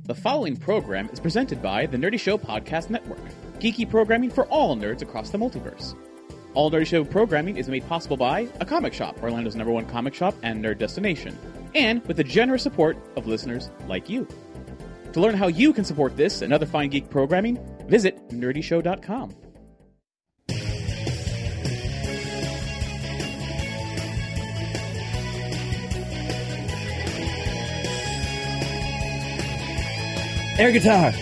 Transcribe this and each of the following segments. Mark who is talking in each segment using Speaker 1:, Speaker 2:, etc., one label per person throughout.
Speaker 1: The following program is presented by the Nerdy Show Podcast Network, geeky programming for all nerds across the multiverse. All Nerdy Show programming is made possible by A Comic Shop, Orlando's #1 comic shop and nerd destination, and with the generous support of listeners like you. To learn how you can support this and other fine geek programming, visit nerdyshow.com.
Speaker 2: Air guitar.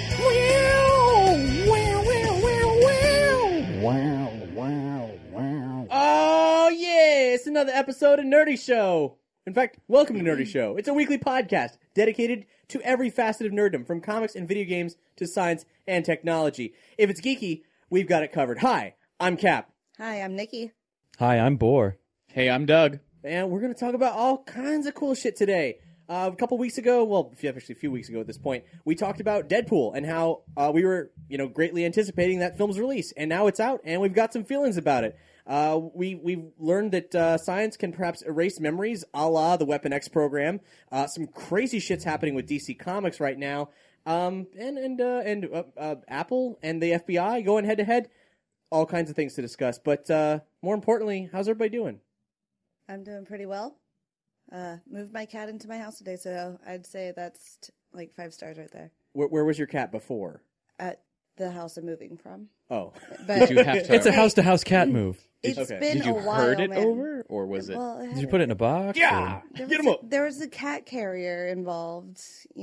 Speaker 3: Oh, yeah! It's another episode of Nerdy Show. In fact, welcome to Nerdy Show. It's a weekly podcast dedicated to every facet of nerddom, from comics and video games to science and technology. If it's geeky, we've got it covered. Hi, I'm Cap.
Speaker 4: Hi, I'm Nikki.
Speaker 2: Hi, I'm Boar.
Speaker 1: Hey, I'm Doug.
Speaker 3: And we're going to talk about all kinds of cool shit today. A couple weeks ago, well, actually a few weeks ago at this point, we talked about Deadpool and how we were, greatly anticipating that film's release. And now it's out, and we've got some feelings about it. We've learned that science can perhaps erase memories, a la the Weapon X program. Some crazy shit's happening with DC Comics right now. And Apple and the FBI going head-to-head. All kinds of things to discuss. But more importantly, how's everybody doing?
Speaker 4: I'm doing pretty well. Moved my cat into my house today, so I'd say that's like 5 stars right there.
Speaker 3: Where was your cat before?
Speaker 4: At the house I'm moving from.
Speaker 3: Oh.
Speaker 4: But
Speaker 1: Did you have to...
Speaker 2: It's a house-to-house cat move.
Speaker 4: It's
Speaker 3: Okay.
Speaker 4: been
Speaker 1: Did you
Speaker 4: a while,
Speaker 1: herd it
Speaker 4: man.
Speaker 1: over, or was it...
Speaker 4: Well,
Speaker 2: Did you put it in a box?
Speaker 3: Yeah!
Speaker 4: There
Speaker 3: Get
Speaker 4: was
Speaker 3: him up!
Speaker 4: There was a cat carrier involved,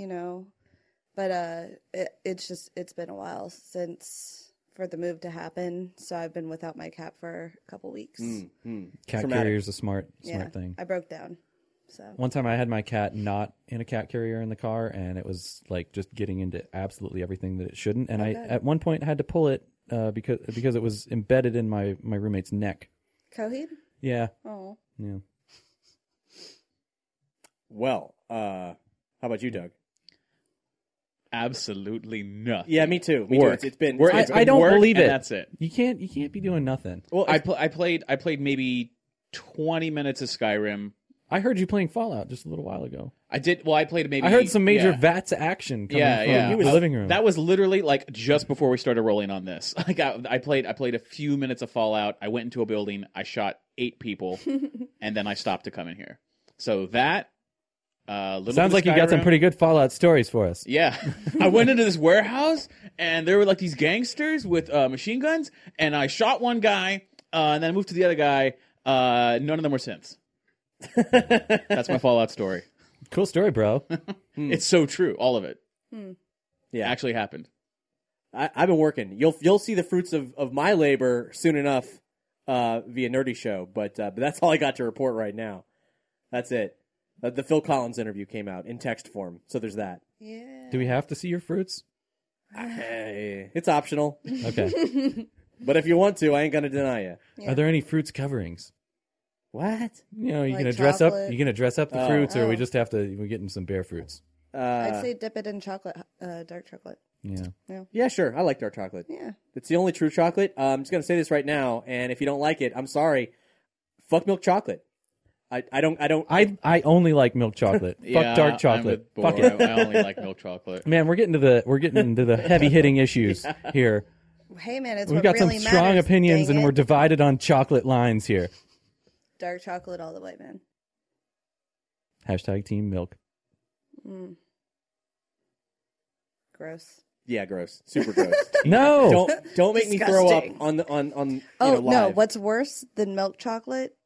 Speaker 4: but it's been a while since for the move to happen, so I've been without my cat for a couple weeks.
Speaker 2: Cat
Speaker 3: Traumatic.
Speaker 2: carrier's a smart thing.
Speaker 4: I broke down. So
Speaker 2: One time I had my cat not in a cat carrier in the car, and it was like just getting into absolutely everything that it shouldn't. And I, at one point, had to pull it because it was embedded in my roommate's neck.
Speaker 4: Coheed?
Speaker 2: Yeah.
Speaker 4: Oh.
Speaker 2: Yeah.
Speaker 3: Well, how about you, Doug?
Speaker 1: Absolutely nothing.
Speaker 3: Yeah, me too.
Speaker 1: Work.
Speaker 3: It's been...
Speaker 1: Work.
Speaker 2: I-
Speaker 1: It's
Speaker 2: I
Speaker 1: been
Speaker 2: don't
Speaker 1: work,
Speaker 2: believe
Speaker 1: and
Speaker 2: it.
Speaker 1: that's it.
Speaker 2: You can't be doing nothing.
Speaker 3: Well,
Speaker 1: I played maybe 20 minutes of Skyrim.
Speaker 2: I heard you playing Fallout just a little while ago.
Speaker 1: I did. Well, I played maybe...
Speaker 2: I heard some major
Speaker 1: yeah.
Speaker 2: VATS action coming from the living room.
Speaker 1: That was literally like just before we started rolling on this. Like I played a few minutes of Fallout. I went into a building. I shot 8 people, and then I stopped to come in here. So that little
Speaker 2: Sounds
Speaker 1: bit
Speaker 2: like
Speaker 1: of
Speaker 2: you got some
Speaker 1: Skyrim.
Speaker 2: pretty good Fallout stories for us.
Speaker 1: Yeah, I went into this warehouse, and there were like these gangsters with machine guns, and I shot one guy, and then I moved to the other guy. None of them were synths. That's my Fallout story.
Speaker 2: Cool story, bro.
Speaker 1: It's so true, all of it.
Speaker 3: yeah,
Speaker 1: Actually happened.
Speaker 3: I've been working. You'll see the fruits of my labor soon enough via Nerdy Show, but that's all I got to report right now. That's it. The Phil Collins interview came out in text form, so there's that.
Speaker 4: Yeah.
Speaker 2: Do we have to see your fruits?
Speaker 3: Hey, it's optional,
Speaker 2: Okay.
Speaker 3: but if you want to, I ain't gonna deny you.
Speaker 4: Yeah.
Speaker 2: Are there any fruits coverings?
Speaker 3: What?
Speaker 2: You know,
Speaker 4: Like
Speaker 2: gonna dress up.
Speaker 4: chocolate?
Speaker 2: You gonna dress up the
Speaker 3: Oh.
Speaker 2: fruits, or we
Speaker 4: Oh.
Speaker 2: just have to? We're getting some bare fruits.
Speaker 4: I'd say dip it in chocolate, dark chocolate.
Speaker 2: Yeah.
Speaker 3: Yeah, sure. I like dark chocolate.
Speaker 4: Yeah.
Speaker 3: It's the only true chocolate. I'm just gonna say this right now, and if you don't like it, I'm sorry. Fuck milk chocolate. I don't.
Speaker 2: I only like milk chocolate. Fuck dark chocolate.
Speaker 1: I'm
Speaker 2: Fuck
Speaker 1: with
Speaker 2: it.
Speaker 1: Boar. I only like milk chocolate.
Speaker 2: Man, we're getting into the heavy hitting issues here.
Speaker 4: Hey, man, it's
Speaker 2: We've
Speaker 4: what
Speaker 2: got
Speaker 4: really
Speaker 2: some strong
Speaker 4: matters,
Speaker 2: opinions,
Speaker 4: dang
Speaker 2: and
Speaker 4: it.
Speaker 2: we're divided on chocolate lines here.
Speaker 4: Dark chocolate all the way, man.
Speaker 2: Hashtag Team Milk.
Speaker 4: Gross.
Speaker 3: Yeah, gross. Super gross.
Speaker 2: No.
Speaker 3: Don't make me throw up
Speaker 4: Disgusting.
Speaker 3: on
Speaker 4: Oh,
Speaker 3: live.
Speaker 4: no. What's worse than milk chocolate?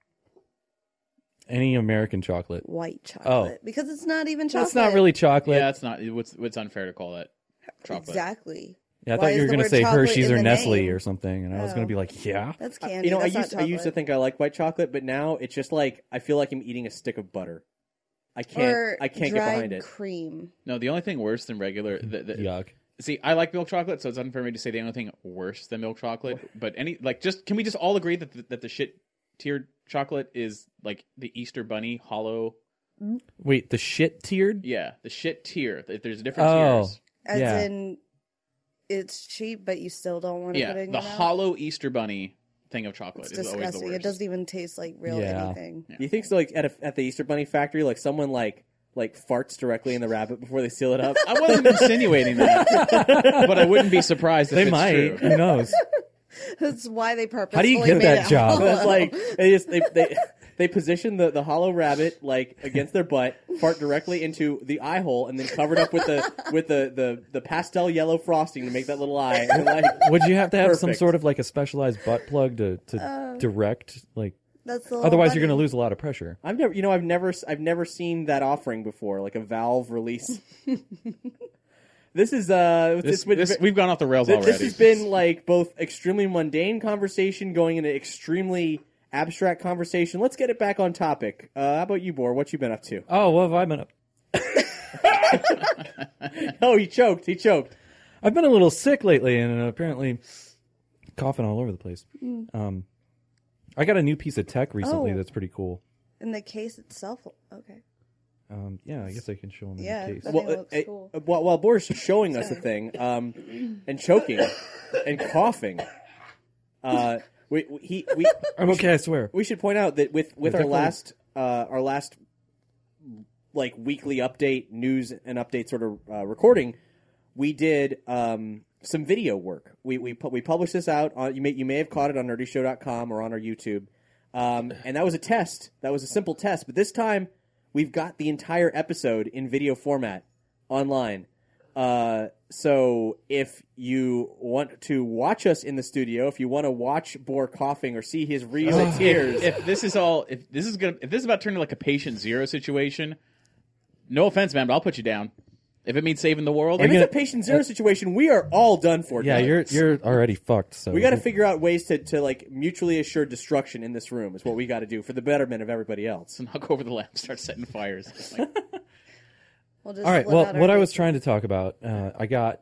Speaker 2: Any American chocolate.
Speaker 4: White chocolate. Because it's not even chocolate.
Speaker 2: That's not really chocolate.
Speaker 1: Yeah, it's not. It's unfair to call that chocolate.
Speaker 4: Exactly.
Speaker 2: Yeah, I
Speaker 4: Why
Speaker 2: thought you
Speaker 4: is
Speaker 2: were
Speaker 4: the
Speaker 2: going to
Speaker 4: word
Speaker 2: say
Speaker 4: chocolate
Speaker 2: Hershey's
Speaker 4: in
Speaker 2: or
Speaker 4: the
Speaker 2: Nestle
Speaker 4: name?
Speaker 2: or something, and I was going to be like, yeah.
Speaker 4: That's candy.
Speaker 3: I
Speaker 4: That's not
Speaker 3: used to
Speaker 4: chocolate.
Speaker 3: think I like white chocolate, but now it's just like I feel like I'm eating a stick of butter. I can't
Speaker 4: Or
Speaker 3: get
Speaker 4: dried
Speaker 3: behind it.
Speaker 4: cream.
Speaker 1: No, the only thing worse than regular.
Speaker 2: Yuck.
Speaker 1: See, I like milk chocolate, so it's unfair for me to say the only thing worse than milk chocolate. But can we just all agree that the shit tiered chocolate is like the Easter Bunny hollow?
Speaker 2: Wait, the shit tiered?
Speaker 1: Yeah, the shit tier. There's different
Speaker 2: Oh.
Speaker 1: tiers.
Speaker 4: As
Speaker 2: Yeah.
Speaker 4: in, it's cheap, but you still don't want to put it
Speaker 1: Yeah,
Speaker 4: in
Speaker 1: the
Speaker 4: your mouth?
Speaker 1: hollow Easter Bunny thing of chocolate
Speaker 4: It's
Speaker 1: is always the
Speaker 4: disgusting.
Speaker 1: worst.
Speaker 4: It doesn't even taste like real
Speaker 2: Yeah.
Speaker 4: anything.
Speaker 3: You think so? Like at the Easter Bunny factory, like someone like like farts directly in the rabbit before they seal it up?
Speaker 1: I wasn't insinuating that, but I wouldn't be surprised if
Speaker 2: They
Speaker 1: it's
Speaker 2: might.
Speaker 1: true.
Speaker 2: Who knows?
Speaker 4: That's why they purposely
Speaker 2: How do you get
Speaker 4: made
Speaker 2: that
Speaker 4: it
Speaker 2: job?
Speaker 3: So
Speaker 4: hollow.
Speaker 3: it's like they position the hollow rabbit like against their butt, fart directly into the eye hole, and then covered up with the pastel yellow frosting to make that little eye. And like,
Speaker 2: Would you have to have some
Speaker 3: Perfect.
Speaker 2: sort of like a specialized butt plug to direct? Like,
Speaker 4: That's the little
Speaker 2: otherwise you're
Speaker 4: bunny.
Speaker 2: going to lose a lot of pressure.
Speaker 3: I've never seen that offering before, like a valve release. This is
Speaker 1: We've gone off the rails already.
Speaker 3: This has been like both extremely mundane conversation going into extremely abstract conversation. Let's get it back on topic. How about you, Bor? What you been up to?
Speaker 2: Oh, what have I been up?
Speaker 3: Oh, he choked.
Speaker 2: I've been a little sick lately, and apparently coughing all over the place. I got a new piece of tech recently
Speaker 4: Oh.
Speaker 2: that's pretty cool.
Speaker 4: In the case itself. Okay.
Speaker 2: Yeah, I guess I can show them
Speaker 4: Yeah,
Speaker 2: the case.
Speaker 4: that thing looks cool.
Speaker 3: While Bor's showing us the thing, and choking and coughing, we
Speaker 2: I'm okay, I swear.
Speaker 3: we should point out that with our
Speaker 2: definitely-
Speaker 3: last like weekly update news and update sort of recording, we did some video work. We published this out on you may have caught it on nerdyshow.com or on our YouTube, and that was a test. That was a simple test, but this time we've got the entire episode in video format online. So if you want to watch us in the studio, if you want to watch Bor coughing or see his reeds and tears,
Speaker 1: if this is about turning like a patient zero situation, no offense, man, but I'll put you down. If it means saving the world,
Speaker 3: if it's a patient zero situation, we are all done for.
Speaker 2: Yeah,
Speaker 3: Doug.
Speaker 2: you're already fucked. So
Speaker 3: We got to figure out ways to like mutually assured destruction in this room is what we got to do for the betterment of everybody else.
Speaker 1: knock over the lamp, start setting fires. Like,
Speaker 4: We'll just
Speaker 2: All right.
Speaker 4: live
Speaker 2: Well,
Speaker 4: out our
Speaker 2: what I was
Speaker 4: faces.
Speaker 2: trying to talk about, I got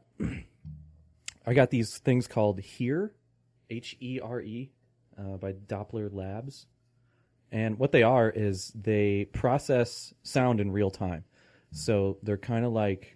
Speaker 2: these things called HERE, HERE, by Doppler Labs, and what they are is they process sound in real time. So they're kind of like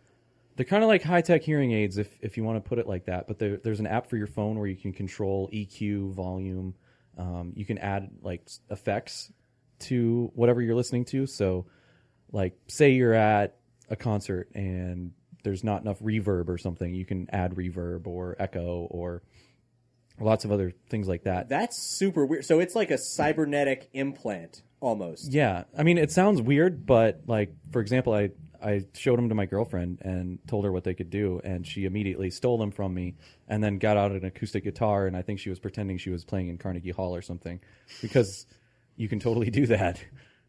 Speaker 2: high tech hearing aids, if you want to put it like that. But there's an app for your phone where you can control EQ, volume. You can add like effects to whatever you're listening to. So, like, say you're at a concert and there's not enough reverb or something, you can add reverb or echo or lots of other things like that.
Speaker 3: That's super weird. So it's like a cybernetic implant almost.
Speaker 2: Yeah, I mean, it sounds weird, but like, for example, I showed them to my girlfriend and told her what they could do, and she immediately stole them from me and then got out an acoustic guitar, and I think she was pretending she was playing in Carnegie Hall or something, because you can totally do that.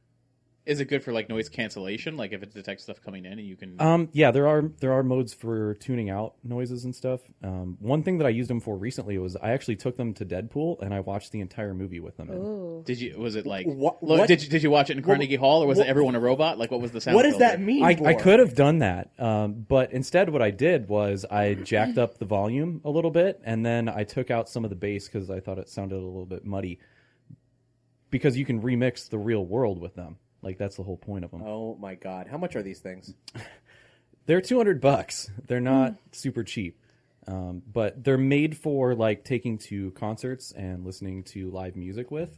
Speaker 1: is it good for like noise cancellation? Like if it detects stuff coming in and you can.
Speaker 2: Yeah, there are modes for tuning out noises and stuff. One thing that I used them for recently was I actually took them to Deadpool and I watched the entire movie with them.
Speaker 4: Ooh.
Speaker 1: Did you? Was it like?
Speaker 3: What-
Speaker 1: Did you watch it in Carnegie Hall, or was it everyone a robot? Like, what was the sound?
Speaker 3: What does
Speaker 1: filter?
Speaker 3: that mean?
Speaker 2: I
Speaker 3: Bor?
Speaker 2: could have done that, but instead what I did was I jacked up the volume a little bit, and then I took out some of the bass because I thought it sounded a little bit muddy. Because you can remix the real world with them. Like, that's the whole point of them.
Speaker 3: Oh my god! How much are these things?
Speaker 2: They're $200. They're not super cheap. But they're made for like taking to concerts and listening to live music with.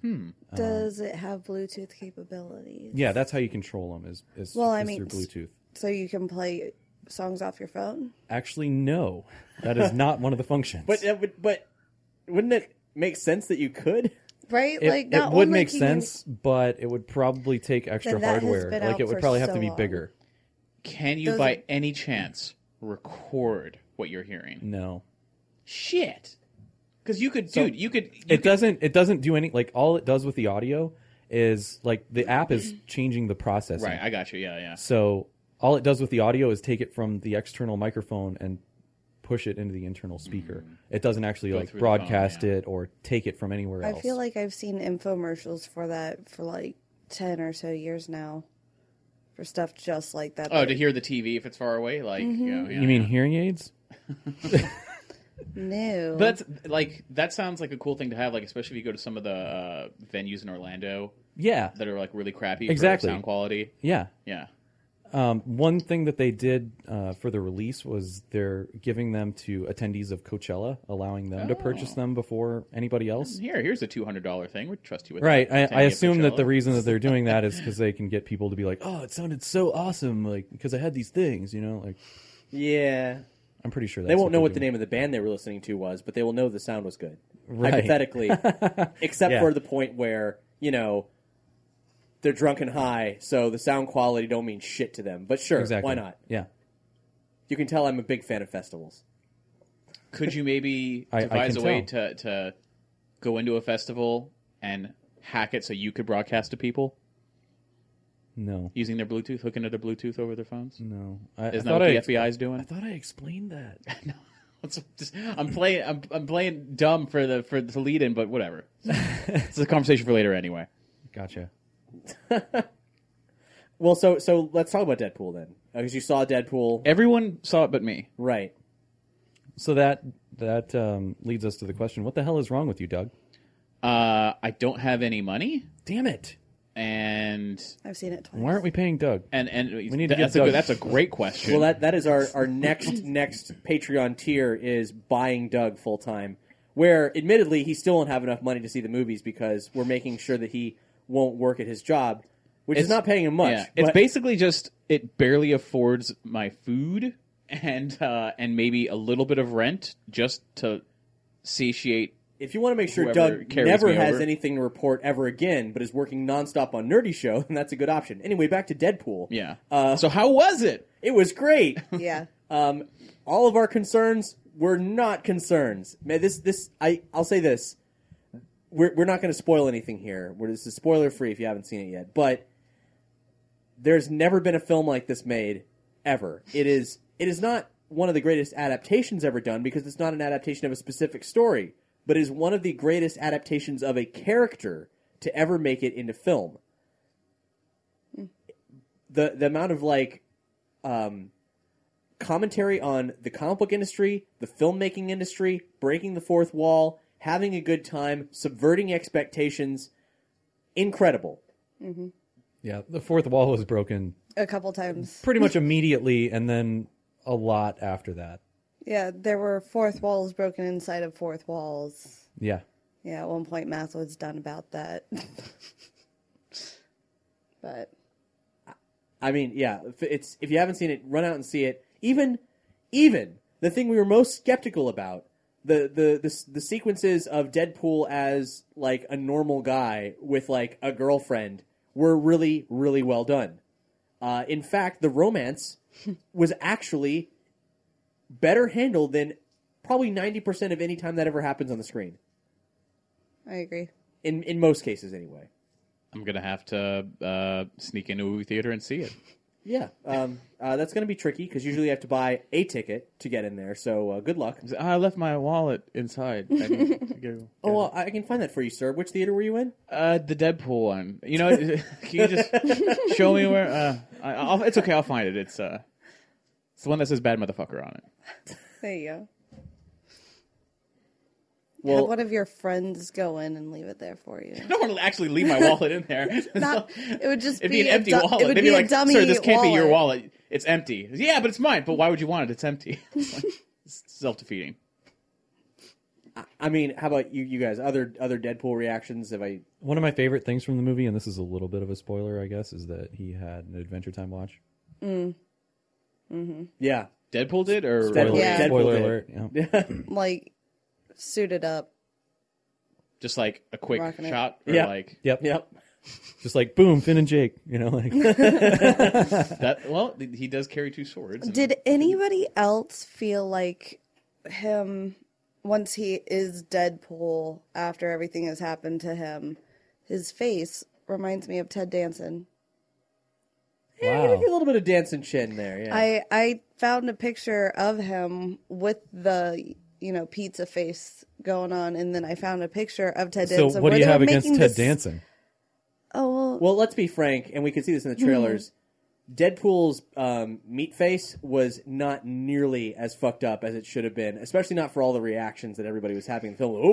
Speaker 4: Does it have Bluetooth capabilities?
Speaker 2: Yeah, that's how you control them is
Speaker 4: Well, I
Speaker 2: is
Speaker 4: mean,
Speaker 2: through Bluetooth.
Speaker 4: So you can play songs off your phone?
Speaker 2: Actually, no. That is not one of the functions.
Speaker 3: But wouldn't it make sense that you could?
Speaker 4: Right?
Speaker 2: it
Speaker 4: not
Speaker 2: would
Speaker 4: only
Speaker 2: make
Speaker 4: can
Speaker 2: sense, but it would probably take extra
Speaker 4: Then that has
Speaker 2: hardware.
Speaker 4: been
Speaker 2: Like,
Speaker 4: out
Speaker 2: it would
Speaker 4: for
Speaker 2: probably have
Speaker 4: so
Speaker 2: to be
Speaker 4: long.
Speaker 2: bigger.
Speaker 1: Can you,
Speaker 4: Does
Speaker 1: by
Speaker 4: it-
Speaker 1: any chance, record what you're hearing?
Speaker 2: No.
Speaker 1: Shit. Because you could,
Speaker 3: So-
Speaker 1: dude. You could.
Speaker 2: It doesn't do any, like, all it does with the audio is, like, the app is changing the processing.
Speaker 1: Right. I got you. Yeah. Yeah.
Speaker 2: So all it does with the audio is take it from the external microphone and push it into the internal speaker. It doesn't actually
Speaker 1: Go
Speaker 2: like
Speaker 1: through the phone,
Speaker 2: broadcast
Speaker 1: yeah.
Speaker 2: it or take it from anywhere
Speaker 4: I
Speaker 2: else.
Speaker 4: feel like I've seen infomercials for that for like 10 or so years now. For stuff just like that.
Speaker 1: Oh, to hear the TV if it's far away, like yeah,
Speaker 2: you mean hearing aids?
Speaker 4: No.
Speaker 1: But that's, like that sounds like a cool thing to have, like especially if you go to some of the venues in Orlando
Speaker 2: Yeah,
Speaker 1: that are like really crappy
Speaker 2: Exactly.
Speaker 1: for sound quality.
Speaker 2: yeah.
Speaker 1: Yeah.
Speaker 2: One thing that they did for the release was they're giving them to attendees of Coachella, allowing them to purchase them before anybody else.
Speaker 1: Here's a $200 thing. We trust you with
Speaker 2: Right.
Speaker 1: that.
Speaker 2: I assume that
Speaker 1: Coachella.
Speaker 2: the reason that they're doing that is because they can get people to be like, "Oh, it sounded so awesome!" Like because I had these things, like.
Speaker 3: Yeah.
Speaker 2: I'm pretty sure
Speaker 3: They won't know what the name of the band they were listening to was, but they will know the sound was good.
Speaker 2: Right.
Speaker 3: Hypothetically. Except
Speaker 2: Yeah.
Speaker 3: for the point where, they're drunk and high, so the sound quality don't mean shit to them. But sure,
Speaker 2: Exactly.
Speaker 3: why not?
Speaker 2: Yeah.
Speaker 3: You can tell I'm a big fan of festivals.
Speaker 1: Could you maybe
Speaker 2: I
Speaker 1: devise
Speaker 2: can
Speaker 1: a way
Speaker 2: tell.
Speaker 1: to go into a festival and hack it so you could broadcast to people
Speaker 2: No.
Speaker 1: using their Bluetooth, hooking to their Bluetooth over their phones?
Speaker 2: No.
Speaker 1: Isn't that what the FBI is doing?
Speaker 2: I thought I explained that.
Speaker 1: I'm playing dumb for the lead in, but whatever. It's a conversation for later anyway.
Speaker 2: Gotcha.
Speaker 3: Well, so let's talk about Deadpool then. Because you saw Deadpool.
Speaker 1: Everyone saw it but me.
Speaker 3: Right.
Speaker 2: So that leads us to the question: what the hell is wrong with you, Doug?
Speaker 1: I don't have any money,
Speaker 2: Damn it!
Speaker 1: and
Speaker 4: I've seen it twice.
Speaker 2: Why aren't we paying Doug?
Speaker 1: we
Speaker 2: need to get Doug.
Speaker 1: that's a great question.
Speaker 3: Well, that is our next Patreon tier is buying Doug full time. Where, admittedly, he still won't have enough money to see the movies because we're making sure that he won't work at his job, which is not paying him much.
Speaker 1: Yeah, it's basically just it barely affords my food and maybe a little bit of rent just to satiate.
Speaker 3: If you want to make sure
Speaker 1: Whoever
Speaker 3: Doug
Speaker 1: carries
Speaker 3: never
Speaker 1: me
Speaker 3: has
Speaker 1: over.
Speaker 3: anything to report ever again, but is working nonstop on Nerdy Show, then that's a good option. Anyway, back to Deadpool.
Speaker 1: Yeah. So how was it?
Speaker 3: It was great.
Speaker 4: Yeah.
Speaker 3: All of our concerns were not concerns. Man, I'll say this. We're not going to spoil anything here. This is spoiler free if you haven't seen it yet. But there's never been a film like this made ever. It is not one of the greatest adaptations ever done because it's not an adaptation of a specific story, but it is one of the greatest adaptations of a character to ever make it into film. The amount of commentary on the comic book industry, the filmmaking industry, breaking the fourth wall, having a good time, subverting expectations, incredible.
Speaker 2: Yeah, the fourth wall was broken
Speaker 4: A couple times.
Speaker 2: pretty much immediately, and then a lot after that.
Speaker 4: Yeah, there were fourth walls broken inside of fourth walls.
Speaker 2: Yeah.
Speaker 4: Yeah, at one point math was done about that. But
Speaker 3: I mean, yeah, if you haven't seen it, run out and see it. Even the thing we were most skeptical about, the sequences of Deadpool as like a normal guy with like a girlfriend were really, really well done. In fact, the romance was actually better handled than probably 90% of any time that ever happens on the screen.
Speaker 4: I agree.
Speaker 3: In most cases, anyway.
Speaker 1: I'm gonna have to sneak into a movie theater and see it.
Speaker 3: Yeah, that's going to be tricky because usually you have to buy a ticket to get in there. So good luck.
Speaker 1: I left my wallet inside. I need to go.
Speaker 3: Oh, well, I can find that for you, sir. Which theater were you in?
Speaker 1: The Deadpool one. You know, can you just show me where? It's okay. I'll find it. It's the one that says "bad motherfucker" on it.
Speaker 4: There you go.
Speaker 3: Well-
Speaker 4: Have one of your friends go in and leave it there for you.
Speaker 1: I don't want to actually leave my wallet in there.
Speaker 4: It would just
Speaker 1: It'd
Speaker 4: be
Speaker 1: be an empty
Speaker 4: a
Speaker 1: wallet.
Speaker 4: It would
Speaker 1: They'd
Speaker 4: be
Speaker 1: be
Speaker 4: a
Speaker 1: like,
Speaker 4: dummy
Speaker 1: "Sir, this can't be your
Speaker 4: wallet.
Speaker 1: wallet. It's empty." Yeah, but it's mine. But why would you want it? It's empty. It's self-defeating.
Speaker 3: I mean, how about you guys? Other Deadpool reactions?
Speaker 2: One of my favorite things from the movie, and this is a little bit of a spoiler, I guess, is that he had an Adventure Time watch.
Speaker 3: Yeah.
Speaker 1: Deadpool did, or
Speaker 3: Deadpool.
Speaker 4: Yeah.
Speaker 3: Deadpool
Speaker 2: Spoiler
Speaker 3: did.
Speaker 2: alert. Yeah.
Speaker 4: Like, suited up.
Speaker 1: just like a quick
Speaker 4: Rocking it.
Speaker 1: shot, or
Speaker 3: Yeah.
Speaker 1: like
Speaker 2: Yep.
Speaker 3: Yep.
Speaker 2: Just like boom, Finn and Jake. Like
Speaker 1: that. Well, he does carry two swords. and-
Speaker 4: Did anybody else feel like him, once he is Deadpool, after everything has happened to him, his face reminds me of Ted Danson?
Speaker 3: Yeah,
Speaker 2: wow.
Speaker 3: a little bit of dancing chin there. Yeah.
Speaker 4: I found a picture of him with the pizza face going on, and then I found a picture of Ted
Speaker 2: So
Speaker 4: Danson.
Speaker 2: what do
Speaker 4: where
Speaker 2: you
Speaker 4: they
Speaker 2: have
Speaker 4: were
Speaker 2: against
Speaker 4: making
Speaker 2: Ted
Speaker 4: this-
Speaker 2: Danson?
Speaker 4: Oh well,
Speaker 3: Well, let's be frank, and we can see this in the trailers. Deadpool's meat face was not nearly as fucked up as it should have been, especially not for all the reactions that everybody was having in the film.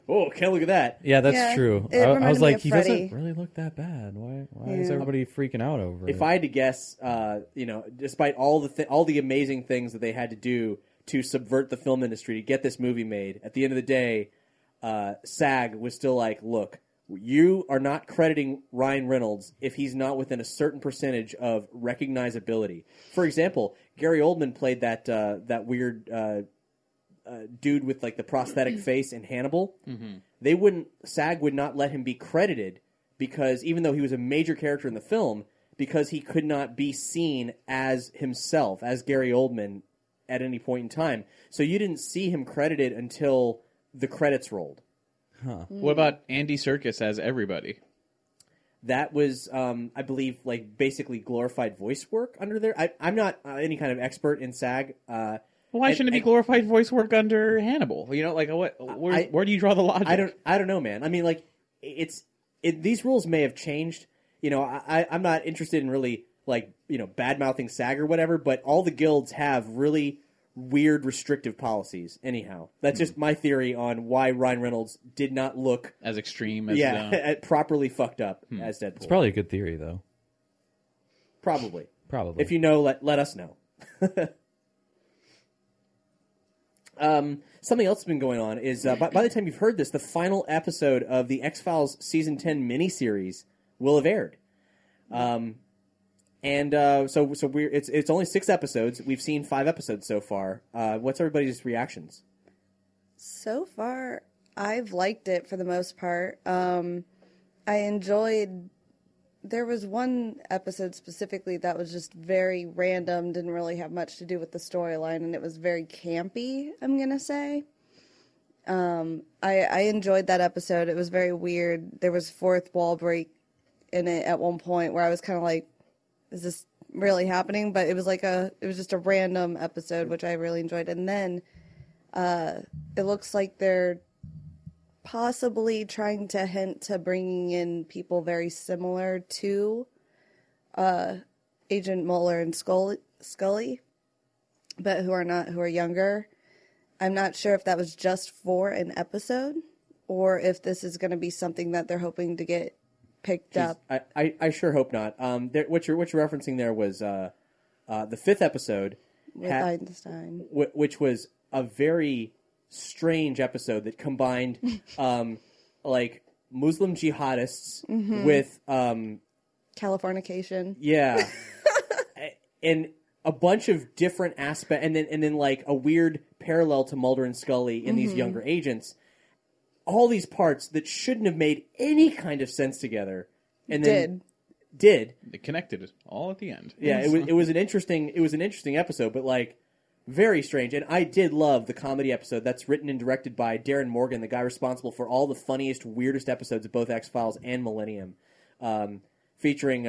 Speaker 3: oh, can't look at that.
Speaker 2: Yeah, that's
Speaker 4: Yeah,
Speaker 2: true.
Speaker 4: it
Speaker 2: I was
Speaker 4: reminded me
Speaker 2: like,
Speaker 4: of
Speaker 2: he
Speaker 4: Freddy.
Speaker 2: doesn't really look that bad. Why is
Speaker 4: Yeah.
Speaker 2: everybody freaking out over it?
Speaker 3: If I had to guess, despite all the amazing things that they had to do to subvert the film industry to get this movie made, at the end of the day, SAG was still like, look, you are not crediting Ryan Reynolds if he's not within a certain percentage of recognizability. For example, Gary Oldman played that weird dude with like the prosthetic face in Hannibal. Mm-hmm. SAG would not let him be credited because even though he was a major character in the film, because he could not be seen as himself, as Gary Oldman at any point in time. So you didn't see him credited until the credits rolled.
Speaker 1: What about Andy Serkis as everybody?
Speaker 3: That was, I believe, like basically glorified voice work under there. I'm not any kind of expert in SAG.
Speaker 1: Why shouldn't it be glorified voice work under Hannibal? You know, like where do you draw the logic?
Speaker 3: I don't know, man. I mean, like these rules may have changed. You know, I'm not interested in really like bad mouthing SAG or whatever. But all the guilds have really weird restrictive policies. Anyhow, that's just my theory on why Ryan Reynolds did not look
Speaker 1: as extreme as
Speaker 3: properly fucked up as Deadpool.
Speaker 2: It's probably a good theory, though.
Speaker 3: Probably.
Speaker 2: Probably.
Speaker 3: If you know, let us know. Something else that's been going on is by the time you've heard this, the final episode of the X-Files Season 10 miniseries will have aired. So it's only 6 episodes. We've seen 5 episodes so far. What's everybody's reactions?
Speaker 4: So far, I've liked it for the most part. I enjoyed. There was one episode specifically that was just very random, didn't really have much to do with the storyline, and it was very campy, I'm going to say. I enjoyed that episode. It was very weird. There was fourth wall break in it at one point where I was kind of like, is this really happening? But it was just a random episode, which I really enjoyed. And then it looks like they're possibly trying to hint to bringing in people very similar to Agent Mueller and Scully, but who are younger. I'm not sure if that was just for an episode or if this is going to be something that they're hoping to get picked up.
Speaker 3: I sure hope not. What you're referencing there was the 5th episode
Speaker 4: With Einstein.
Speaker 3: which was a very strange episode that combined like Muslim jihadists with
Speaker 4: Californication.
Speaker 3: yeah and a bunch of different aspects, and then like a weird parallel to Mulder and Scully in these younger agents. All these parts that shouldn't have made any kind of sense together, and then did.
Speaker 1: It connected it all at the end.
Speaker 3: Yeah, it was an interesting episode, but like very strange. And I did love the comedy episode that's written and directed by Darren Morgan, the guy responsible for all the funniest, weirdest episodes of both X-Files and Millennium, featuring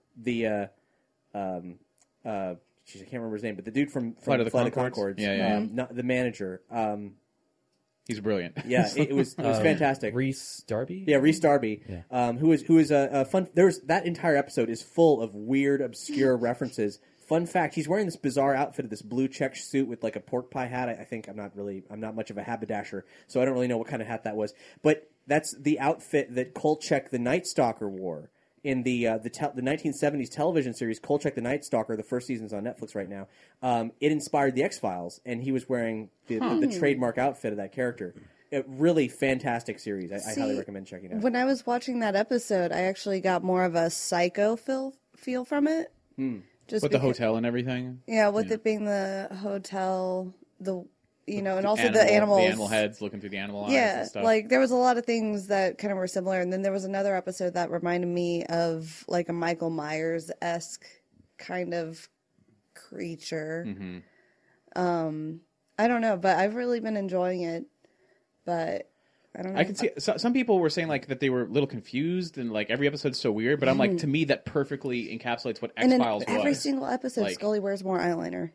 Speaker 3: I can't remember his name, but the dude from
Speaker 1: Flight of the
Speaker 3: Flight
Speaker 1: Conchords?
Speaker 3: of Conchords,
Speaker 1: Yeah.
Speaker 3: not the manager.
Speaker 1: He's brilliant.
Speaker 3: Yeah, it was fantastic.
Speaker 2: Rhys Darby?
Speaker 3: Yeah, Rhys Darby,
Speaker 2: Yeah.
Speaker 3: who is a fun. That entire episode is full of weird, obscure references. Fun fact: he's wearing this bizarre outfit, this blue check suit with like a pork pie hat. I think I'm not much of a haberdasher, so I don't really know what kind of hat that was. But that's the outfit that Kolchak the Night Stalker wore in the 1970s television series Kolchak the Night Stalker. The first season's on Netflix right now. It inspired the X-Files, and he was wearing the trademark outfit of that character. A really fantastic series. I highly recommend checking it out.
Speaker 4: When I was watching that episode, I actually got more of a Psycho feel from it. Just
Speaker 1: With the hotel and everything.
Speaker 4: Yeah, with it being the hotel, and also the animals.
Speaker 1: The animal heads looking through the animal eyes and stuff.
Speaker 4: Like there was a lot of things that kind of were similar. And then there was another episode that reminded me of like a Michael Myers-esque kind of creature. I don't know, but I've really been enjoying it. But I don't know.
Speaker 1: I can see some people were saying like that they were a little confused and like every episode's so weird, but I'm like, to me that perfectly encapsulates what X-Files
Speaker 4: and in every
Speaker 1: was.
Speaker 4: single episode,
Speaker 1: Like-
Speaker 4: Scully wears more eyeliner.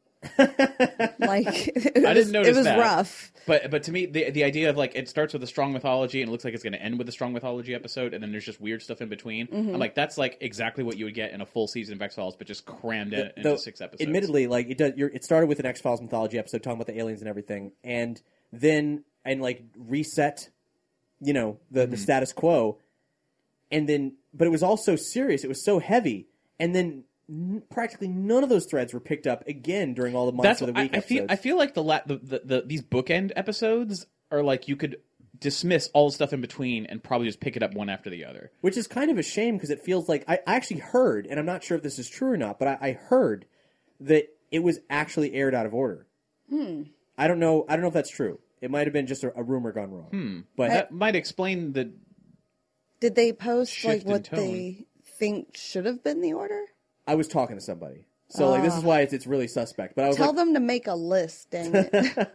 Speaker 4: Like
Speaker 1: I didn't notice
Speaker 4: it was
Speaker 1: that.
Speaker 4: rough.
Speaker 1: But to me, the idea of like it starts with a strong mythology and it looks like it's going to end with a strong mythology episode, and then there's just weird stuff in between. I'm like, that's like exactly what you would get in a full season of X-Files, but just crammed into
Speaker 3: Though,
Speaker 1: 6 episodes.
Speaker 3: Admittedly, like it started with an X-Files mythology episode talking about the aliens and everything, and then like reset the status quo, and then but it was all so serious, it was so heavy, and then practically none of those threads were picked up again during all the Monster of the Week episodes.
Speaker 1: I feel like these bookend episodes are like you could dismiss all the stuff in between and probably just pick it up one after the other.
Speaker 3: Which is kind of a shame because it feels like I actually heard, and I'm not sure if this is true or not, but I heard that it was actually aired out of order. I don't know if that's true. It might have been just a rumor gone wrong. But
Speaker 1: That might explain the...
Speaker 4: Did they post
Speaker 1: Shift in
Speaker 4: what
Speaker 1: tone.
Speaker 4: they think should have been the order?
Speaker 3: I was talking to somebody. So this is why it's really suspect. But I was
Speaker 4: Tell them to make a list, dang it.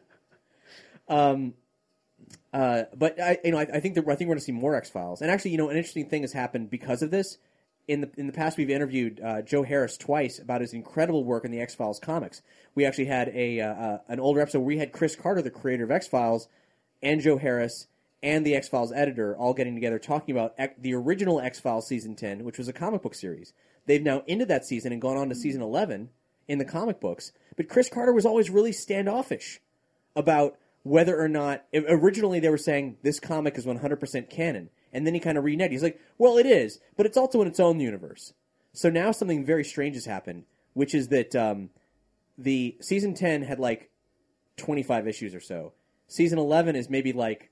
Speaker 3: But I think we're going to see more X-Files. And actually, an interesting thing has happened because of this. In the past, we've interviewed Joe Harris twice about his incredible work in the X-Files comics. We actually had an older episode where we had Chris Carter, the creator of X-Files, and Joe Harris and the X-Files editor all getting together talking about the original X-Files season 10, which was a comic book series. They've now ended that season and gone on to season 11 in the comic books. But Chris Carter was always really standoffish about whether or not... Originally, they were saying this comic is 100% canon. And then he kind of reneged. He's like, well, it is, but it's also in its own universe. So now something very strange has happened, which is that the season 10 had like 25 issues or so. Season 11 is maybe like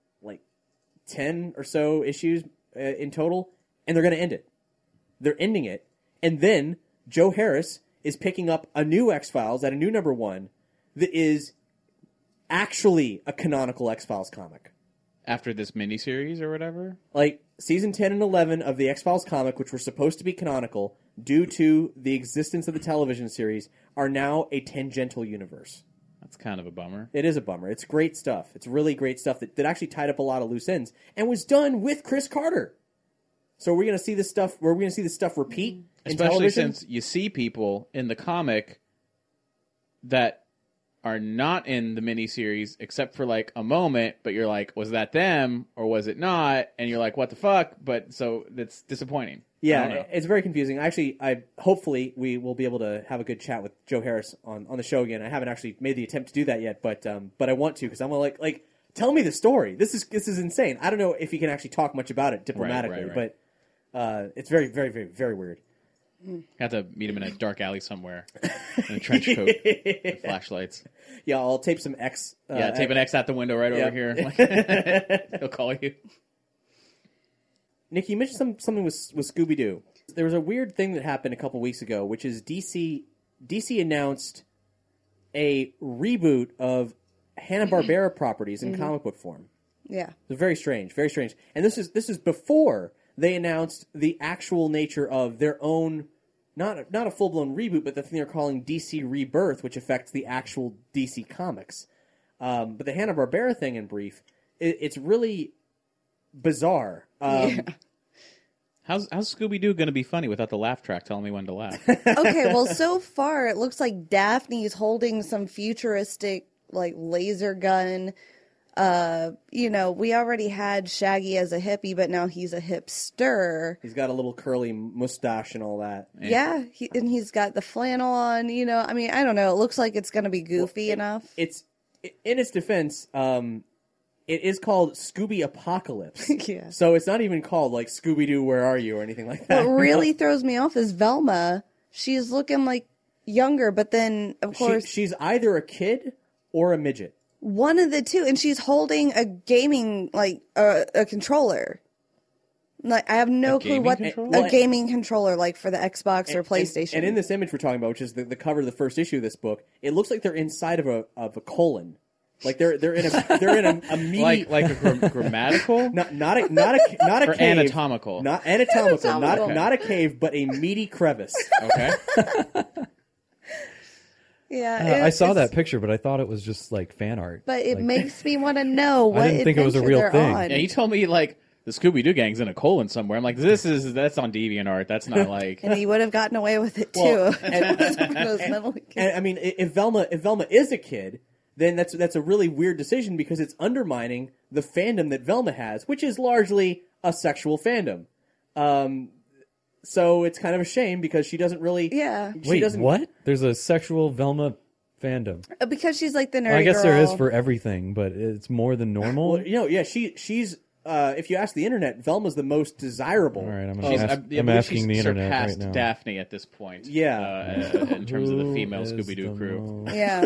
Speaker 3: 10 or so issues in total, and they're going to end it. They're ending it, and then Joe Harris is picking up a new X-Files at a new number 1 that is actually a canonical X-Files comic.
Speaker 1: After this miniseries or whatever?
Speaker 3: Like, season 10 and 11 of the X-Files comic, which were supposed to be canonical, due to the existence of the television series, are now a tangential universe.
Speaker 1: That's kind of a bummer.
Speaker 3: It is a bummer. It's great stuff. It's really great stuff that actually tied up a lot of loose ends and was done with Chris Carter. So we're going to see this stuff. We're going to see this stuff repeat in
Speaker 1: Especially
Speaker 3: television.
Speaker 1: since you see people in the comic that are not in the miniseries except for like a moment, but you're like, was that them or was it not? And you're like, what the fuck? But so that's disappointing. I don't
Speaker 3: Yeah,
Speaker 1: know.
Speaker 3: it's very confusing. Actually, hopefully we will be able to have a good chat with Joe Harris on the show again. I haven't actually made the attempt to do that yet, but I want to because I'm like tell me the story. This is insane. I don't know if he can actually talk much about it diplomatically,
Speaker 1: Right.
Speaker 3: but it's very, very, very, very weird.
Speaker 1: Have to meet him in a dark alley somewhere in a trench coat with flashlights.
Speaker 3: Yeah, I'll tape some X.
Speaker 1: Tape an X out the window right
Speaker 3: Yeah.
Speaker 1: over here. He'll call you.
Speaker 3: Nick, you mentioned something with Scooby Doo. There was a weird thing that happened a couple weeks ago, which is DC announced a reboot of Hanna-Barbera properties in comic book form.
Speaker 4: Yeah.
Speaker 3: It's very strange, very strange. And this is before they announced the actual nature of their own, not a full-blown reboot, but the thing they're calling DC Rebirth, which affects the actual DC comics. But the Hanna-Barbera thing, in brief, it's really bizarre.
Speaker 1: How's Scooby-Doo going to be funny without the laugh track telling me when to laugh?
Speaker 4: Okay, well, so far it looks like Daphne's holding some futuristic, like, laser gun. We already had Shaggy as a hippie, but now he's a hipster.
Speaker 3: He's got a little curly mustache and all that.
Speaker 4: Yeah, he's got the flannel on, I mean, I don't know. It looks like it's going to be goofy enough.
Speaker 3: It's in its defense, it is called Scooby Apocalypse.
Speaker 4: Yeah.
Speaker 3: So it's not even called like Scooby Doo, Where Are You or anything like that.
Speaker 4: What really throws me off is Velma. She's looking like younger, but then of course
Speaker 3: she's either a kid or a midget.
Speaker 4: one of the two, and she's holding a gaming a controller. Like I have no clue
Speaker 1: gaming
Speaker 4: what
Speaker 1: controller?
Speaker 4: a gaming controller like for the Xbox or PlayStation.
Speaker 3: And in this image we're talking about, which is the cover of the first issue of this book, it looks like they're inside of a colon. Like they're in a meaty
Speaker 1: like a grammatical?
Speaker 3: not a
Speaker 1: Or
Speaker 3: cave.
Speaker 1: anatomical?
Speaker 3: Not anatomical.
Speaker 4: Anatomical.
Speaker 3: Not a cave, but a meaty crevice.
Speaker 1: Okay.
Speaker 4: yeah,
Speaker 2: I saw that picture, but I thought it was just like fan art.
Speaker 4: but it
Speaker 2: Like,
Speaker 4: makes me want to know what
Speaker 2: didn't think it was a
Speaker 4: adventure
Speaker 2: real
Speaker 4: they're
Speaker 2: thing.
Speaker 4: on.
Speaker 1: Yeah, you told me like the Scooby-Doo gang's in a colon somewhere. I'm like, that's on DeviantArt. That's not like...
Speaker 4: And he would have gotten away with it too.
Speaker 3: Well,
Speaker 4: Those mentally
Speaker 3: And I mean, if Velma is a kid, then that's a really weird decision because it's undermining the fandom that Velma has, which is largely a sexual fandom. So it's kind of a shame because she doesn't really.
Speaker 4: Yeah.
Speaker 3: She
Speaker 2: Wait,
Speaker 3: doesn't,
Speaker 2: what? There's a sexual Velma fandom.
Speaker 4: Because she's like the nerdy
Speaker 2: Well, I guess
Speaker 4: girl.
Speaker 2: there is for everything, but it's more than normal.
Speaker 3: Well, yeah, she's if you ask the internet, Velma's the most desirable.
Speaker 2: All right, I'm,
Speaker 1: She's-
Speaker 2: ask,
Speaker 1: I
Speaker 2: I'm
Speaker 1: believe
Speaker 2: asking
Speaker 1: she's
Speaker 2: the internet right
Speaker 1: surpassed
Speaker 2: now.
Speaker 1: Daphne at this point.
Speaker 3: Yeah.
Speaker 1: In terms of the female
Speaker 2: Who is
Speaker 1: Scooby-Doo
Speaker 2: the
Speaker 1: crew.
Speaker 2: most-
Speaker 4: Yeah.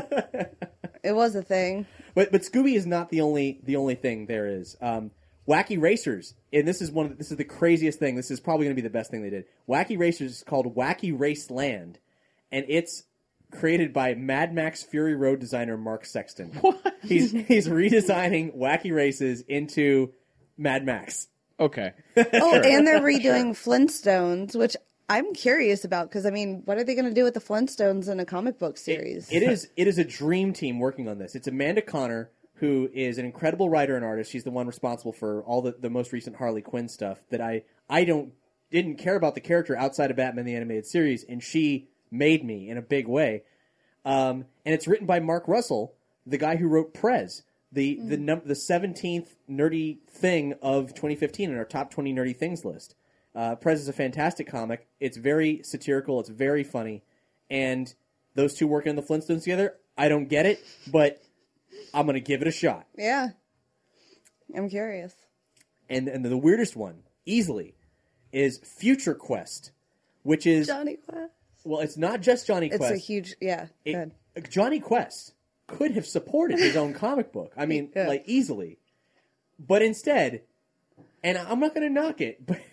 Speaker 4: It was a thing.
Speaker 3: But Scooby is not the only thing there is. Wacky Racers, and this is the craziest thing. This is probably going to be the best thing they did. Wacky Racers is called Wacky Race Land, and it's created by Mad Max Fury Road designer Mark Sexton. What? He's redesigning Wacky Races into Mad Max.
Speaker 1: Okay.
Speaker 4: Oh, and they're redoing Flintstones, which I'm curious about because, I mean, what are they going to do with the Flintstones in a comic book series?
Speaker 3: It is a dream team working on this. It's Amanda Connor, who is an incredible writer and artist. She's the one responsible for all the most recent Harley Quinn stuff that I didn't care about the character outside of Batman the Animated Series, and she made me in a big way. And it's written by Mark Russell, the guy who wrote Prez, the 17th nerdy thing of 2015 in our top 20 nerdy things list. Prez is a fantastic comic. It's very satirical. It's very funny. And those two working on the Flintstones together, I don't get it, but I'm going to give it a shot.
Speaker 4: Yeah. I'm curious.
Speaker 3: And the weirdest one, easily, is Future Quest, which is...
Speaker 4: Johnny Quest.
Speaker 3: Well, it's not just Johnny
Speaker 4: It's
Speaker 3: Quest.
Speaker 4: a huge, yeah. Good.
Speaker 3: Johnny Quest could have supported his own comic book. I mean,
Speaker 4: Yeah.
Speaker 3: like, easily. But instead, and I'm not going to knock it, but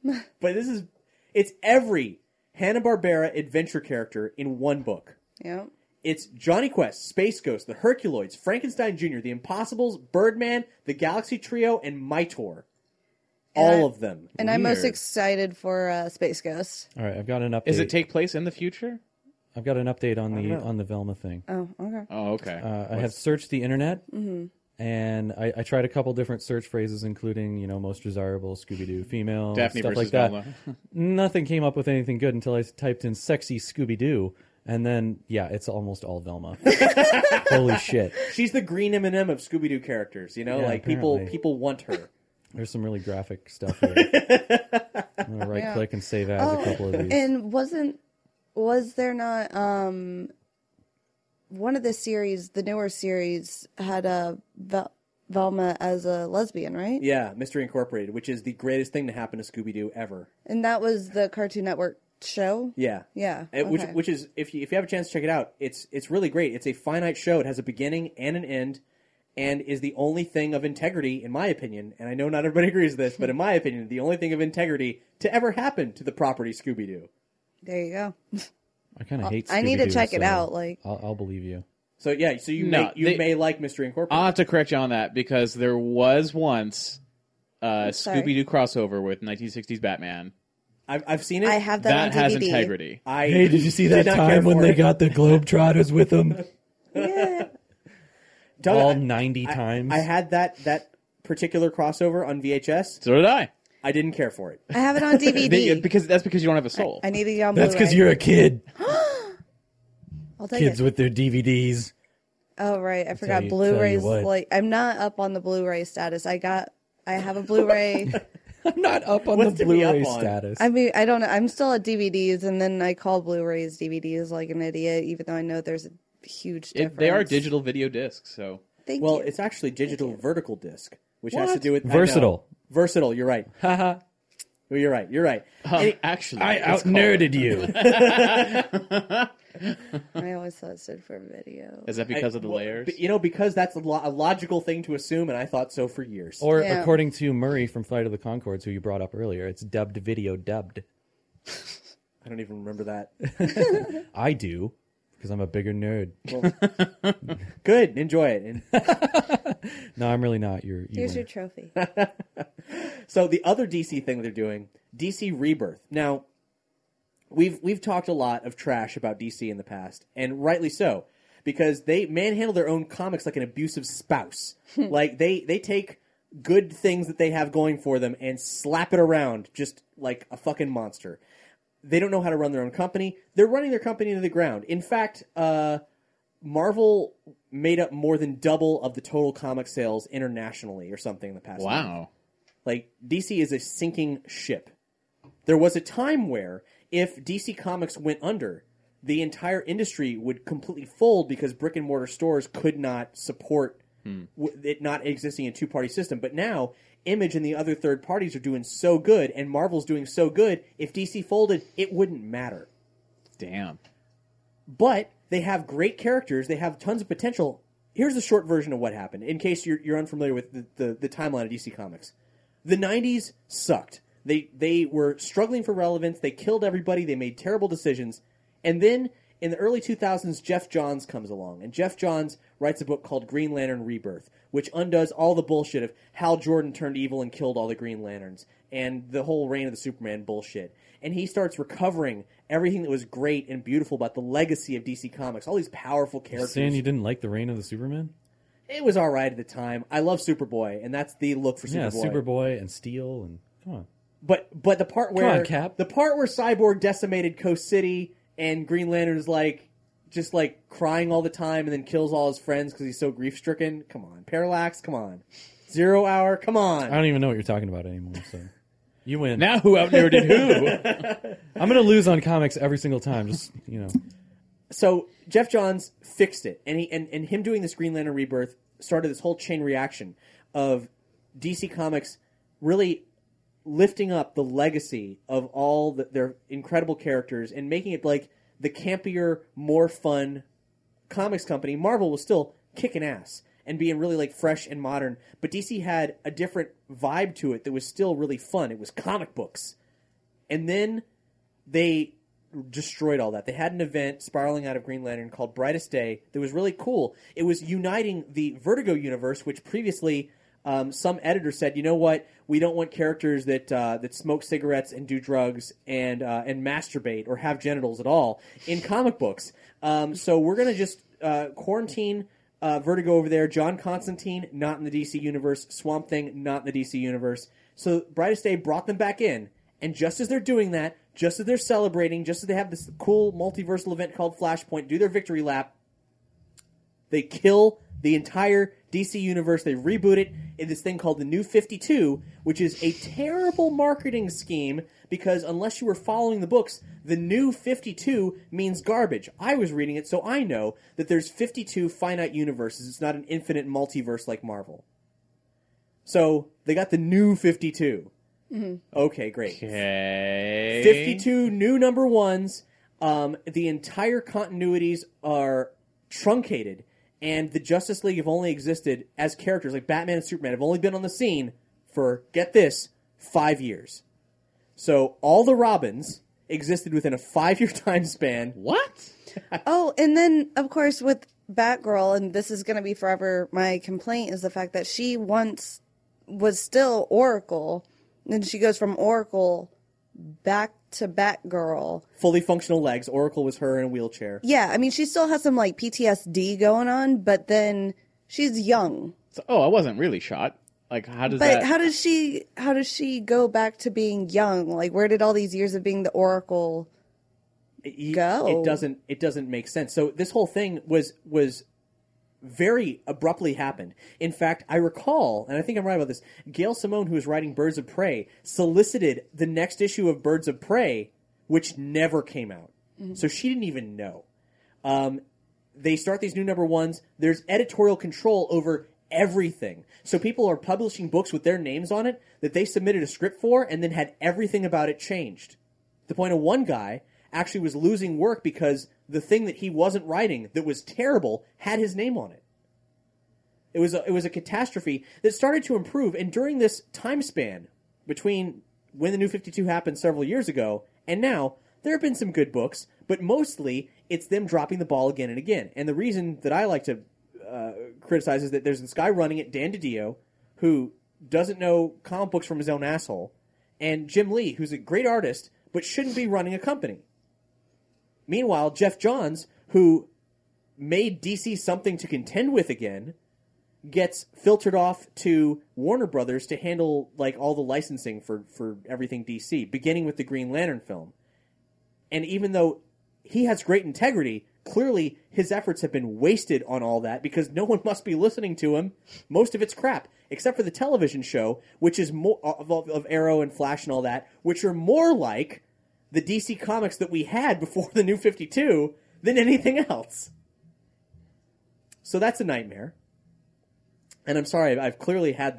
Speaker 3: it's every Hanna-Barbera adventure character in one book.
Speaker 4: Yeah.
Speaker 3: It's Johnny Quest, Space Ghost, the Herculoids, Frankenstein Jr., the Impossibles, Birdman, the Galaxy Trio, and Mytor. All of them.
Speaker 4: And I'm most
Speaker 1: Weird.
Speaker 4: excited for Space Ghost.
Speaker 2: All right, I've got an update.
Speaker 1: Does it take place in the future?
Speaker 2: I've got an update on the Velma thing.
Speaker 4: Oh, okay.
Speaker 1: Oh, okay.
Speaker 2: I have searched the internet, and I tried a couple different search phrases, including most desirable Scooby-Doo female,
Speaker 1: Daphne
Speaker 2: stuff
Speaker 1: versus
Speaker 2: like that.
Speaker 1: Velma.
Speaker 2: Nothing came up with anything good until I typed in "sexy Scooby-Doo," and then it's almost all Velma. Holy shit!
Speaker 3: She's the green M&M of Scooby-Doo characters,
Speaker 2: Yeah,
Speaker 3: like
Speaker 2: apparently.
Speaker 3: people want her.
Speaker 2: There's some really graphic stuff here. I'm gonna right click and save as a couple of these.
Speaker 4: And was there not one of the series, the newer series, had a Velma as a lesbian, right?
Speaker 3: Yeah, Mystery Incorporated, which is the greatest thing to happen to Scooby-Doo ever.
Speaker 4: And that was the Cartoon Network show?
Speaker 3: Yeah.
Speaker 4: Yeah.
Speaker 3: Which is, if you have a chance to check it out, it's really great. It's a finite show. It has a beginning and an end, and is the only thing of integrity, in my opinion, and I know not everybody agrees with this, but in my opinion, the only thing of integrity to ever happen to the property Scooby-Doo.
Speaker 4: There you go.
Speaker 2: I kind of hate.
Speaker 4: I need to
Speaker 2: Scooby-Doo,
Speaker 4: check it
Speaker 2: so
Speaker 4: out, like-
Speaker 2: I'll believe you.
Speaker 3: So you
Speaker 1: they-
Speaker 3: may like Mystery Incorporated.
Speaker 1: I'll have to correct you on that because there was once a
Speaker 4: Sorry.
Speaker 1: Scooby-Doo crossover with 1960s Batman.
Speaker 3: I've seen it.
Speaker 4: I have that,
Speaker 1: That
Speaker 4: on
Speaker 1: has
Speaker 4: DVD.
Speaker 1: integrity.
Speaker 2: Hey, did you see
Speaker 3: did
Speaker 2: that
Speaker 3: not care
Speaker 2: time when
Speaker 3: for
Speaker 2: they
Speaker 3: it.
Speaker 2: got the Globetrotters with them?
Speaker 4: Yeah.
Speaker 3: Doug,
Speaker 2: All
Speaker 3: I-
Speaker 2: 90 times?
Speaker 3: I had that particular crossover on VHS.
Speaker 1: So did I.
Speaker 3: I didn't care for it.
Speaker 4: I have it on DVD.
Speaker 1: Because you don't have a soul.
Speaker 4: I need to get on
Speaker 2: That's because
Speaker 4: Blu-ray.
Speaker 2: you're a kid.
Speaker 4: I'll take
Speaker 2: Kids
Speaker 4: it.
Speaker 2: with their DVDs.
Speaker 4: Oh, right. I forgot
Speaker 2: tell you
Speaker 4: Blu-rays.
Speaker 2: what.
Speaker 4: Like, I'm not up on the Blu-ray status. I have a Blu-ray.
Speaker 2: I'm not up on
Speaker 3: What's
Speaker 2: the
Speaker 3: to be up
Speaker 2: Blu-ray
Speaker 3: on?
Speaker 2: status.
Speaker 4: I mean, I don't know. I'm still at DVDs, and then I call Blu-rays DVDs like an idiot, even though I know there's a huge difference.
Speaker 1: They are digital video discs, so
Speaker 4: Thank
Speaker 3: Well,
Speaker 4: you.
Speaker 3: it's actually digital vertical disc, which has to do with I know.
Speaker 2: Versatile.
Speaker 3: Versatile. You're right.
Speaker 2: Haha.
Speaker 3: Well, you're right. You're right.
Speaker 1: actually,
Speaker 2: I
Speaker 1: it's
Speaker 2: out-nerded you.
Speaker 4: I always thought it stood for video.
Speaker 1: Is that because of the
Speaker 3: Well,
Speaker 1: layers?
Speaker 3: because that's a logical thing to assume, and I thought so for years.
Speaker 2: Or
Speaker 4: Yeah.
Speaker 2: according to Murray from Flight of the Conchords, who you brought up earlier, it's dubbed video dubbed.
Speaker 3: I don't even remember that.
Speaker 2: I do, because I'm a bigger nerd.
Speaker 3: Good. Enjoy it. And
Speaker 2: No, I'm really not. You
Speaker 4: Here's
Speaker 2: win.
Speaker 4: your trophy.
Speaker 3: so the other DC thing they're doing, DC Rebirth. Now, we've talked a lot of trash about DC in the past, and rightly so, because they manhandle their own comics like an abusive spouse. Like they take good things that they have going for them and slap it around just like a fucking monster. They don't know how to run their own company. They're running their company into the ground. In fact, Marvel made up more than double of the total comic sales internationally or something in the past month.
Speaker 1: Wow.
Speaker 3: Like, DC is a sinking ship. There was a time where if DC Comics went under, the entire industry would completely fold because brick-and-mortar stores could not support it not existing in a two-party system. But now, Image and the other third parties are doing so good, and Marvel's doing so good, if DC folded, it wouldn't matter.
Speaker 1: Damn.
Speaker 3: But they have great characters. They have tons of potential. Here's the short version of what happened, in case you're unfamiliar with the timeline of DC Comics. The 90s sucked. They were struggling for relevance. They killed everybody. They made terrible decisions. And then in the early 2000s, Jeff Johns comes along. And Jeff Johns writes a book called Green Lantern Rebirth, which undoes all the bullshit of Hal Jordan turned evil and killed all the Green Lanterns and the whole Reign of the Superman bullshit. And he starts recovering everything that was great and beautiful about the legacy of DC Comics, all these powerful characters.
Speaker 2: Saying you didn't like the Reign of the Superman?
Speaker 3: It was all right at the time. I love Superboy, and that's the look for Superboy.
Speaker 2: Yeah, Superboy and Steel and come on.
Speaker 3: But the part where
Speaker 2: Come on, Cap.
Speaker 3: the part where Cyborg decimated Coast City and Green Lantern is just crying all the time and then kills all his friends because he's so grief stricken. Come on, Parallax. Come on, 0 Hour. Come on.
Speaker 2: I don't even know what you're talking about anymore. So you win.
Speaker 1: Now who out-nerded who?
Speaker 2: I'm gonna lose on comics every single time. Just
Speaker 3: So Jeff Johns fixed it, and him doing this Green Lantern Rebirth started this whole chain reaction of DC Comics really lifting up the legacy of all their incredible characters and making it like the campier, more fun comics company. Marvel was still kicking ass and being really fresh and modern, but DC had a different vibe to it that was still really fun. It was comic books. And then they destroyed all that. They had an event spiraling out of Green Lantern called Brightest Day that was really cool. It was uniting the Vertigo universe, which previously some editor said, you know what, we don't want characters that smoke cigarettes and do drugs and masturbate or have genitals at all in comic books. So we're going to just quarantine Vertigo over there. John Constantine, not in the DC universe. Swamp Thing, not in the DC universe. So Brightest Day brought them back in. And just as they're doing that, just as they're celebrating, just as they have this cool multiversal event called Flashpoint, do their victory lap, they kill the entire DC universe. They reboot it in this thing called the New 52, which is a terrible marketing scheme because unless you were following the books, the New 52 means garbage. I was reading it, so I know that there's 52 finite universes. It's not an infinite multiverse like Marvel. So they got the New 52. Mm-hmm. Okay, great.
Speaker 1: Okay.
Speaker 3: 52 new number ones. The entire continuities are truncated, and the Justice League have only existed as characters, like Batman and Superman, have only been on the scene for, get this, 5 years. So all the Robins existed within a 5-year time span.
Speaker 1: What?
Speaker 4: Oh, and then, of course, with Batgirl, and this is going to be forever my complaint, is the fact that she once was still Oracle. Then she goes from Oracle back to Batgirl.
Speaker 3: Fully functional legs. Oracle was her in a wheelchair.
Speaker 4: Yeah, I mean, she still has some, PTSD going on, but then she's young.
Speaker 1: So, I wasn't really shot. How does
Speaker 4: but
Speaker 1: that...
Speaker 4: how does she go back to being young? Where did all these years of being the Oracle go?
Speaker 3: It doesn't make sense. So this whole thing was very abruptly happened. In fact, I recall, and I think I'm right about this, Gail Simone, who was writing Birds of Prey, solicited the next issue of Birds of Prey, which never came out. Mm-hmm. So she didn't even know. They start these new number ones. There's editorial control over everything. So people are publishing books with their names on it that they submitted a script for and then had everything about it changed. To the point of one guy actually was losing work because the thing that he wasn't writing that was terrible had his name on it. It was a catastrophe that started to improve, and during this time span between when the New 52 happened several years ago and now, there have been some good books, but mostly it's them dropping the ball again and again. And the reason that I like to criticize is that there's this guy running it, Dan DiDio, who doesn't know comic books from his own asshole, and Jim Lee, who's a great artist, but shouldn't be running a company. Meanwhile, Jeff Johns, who made DC something to contend with again, gets filtered off to Warner Brothers to handle all the licensing for everything DC, beginning with the Green Lantern film. And even though he has great integrity, clearly his efforts have been wasted on all that because no one must be listening to him. Most of it's crap, except for the television show, which is more of Arrow and Flash and all that, which are more like the DC comics that we had before the New 52 than anything else. So that's a nightmare. And I'm sorry, I've clearly had the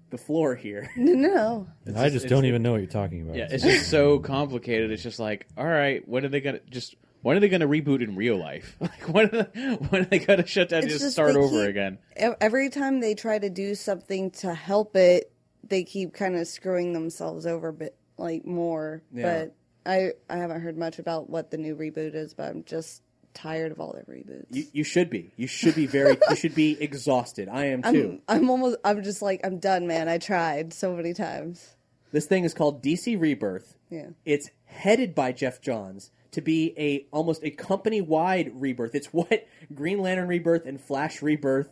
Speaker 3: the floor here.
Speaker 4: No.
Speaker 2: I just don't even know what you're talking about.
Speaker 1: Yeah, it's just so complicated. It's just like, all right, when are they gonna reboot in real life? Like, when are they gonna shut down and
Speaker 4: It's
Speaker 1: just start
Speaker 4: they
Speaker 1: over
Speaker 4: keep-
Speaker 1: again?
Speaker 4: Every time they try to do something to help it, they keep kind of screwing themselves over a bit, like more.
Speaker 3: Yeah.
Speaker 4: But I haven't heard much about what the new reboot is, but I'm just tired of all their reboots.
Speaker 3: You should be. You should be you should be exhausted. I am too.
Speaker 4: I'm just like, I'm done, man. I tried so many times.
Speaker 3: This thing is called DC Rebirth.
Speaker 4: Yeah.
Speaker 3: It's headed by Jeff Johns to be almost a company-wide rebirth. It's what Green Lantern Rebirth and Flash Rebirth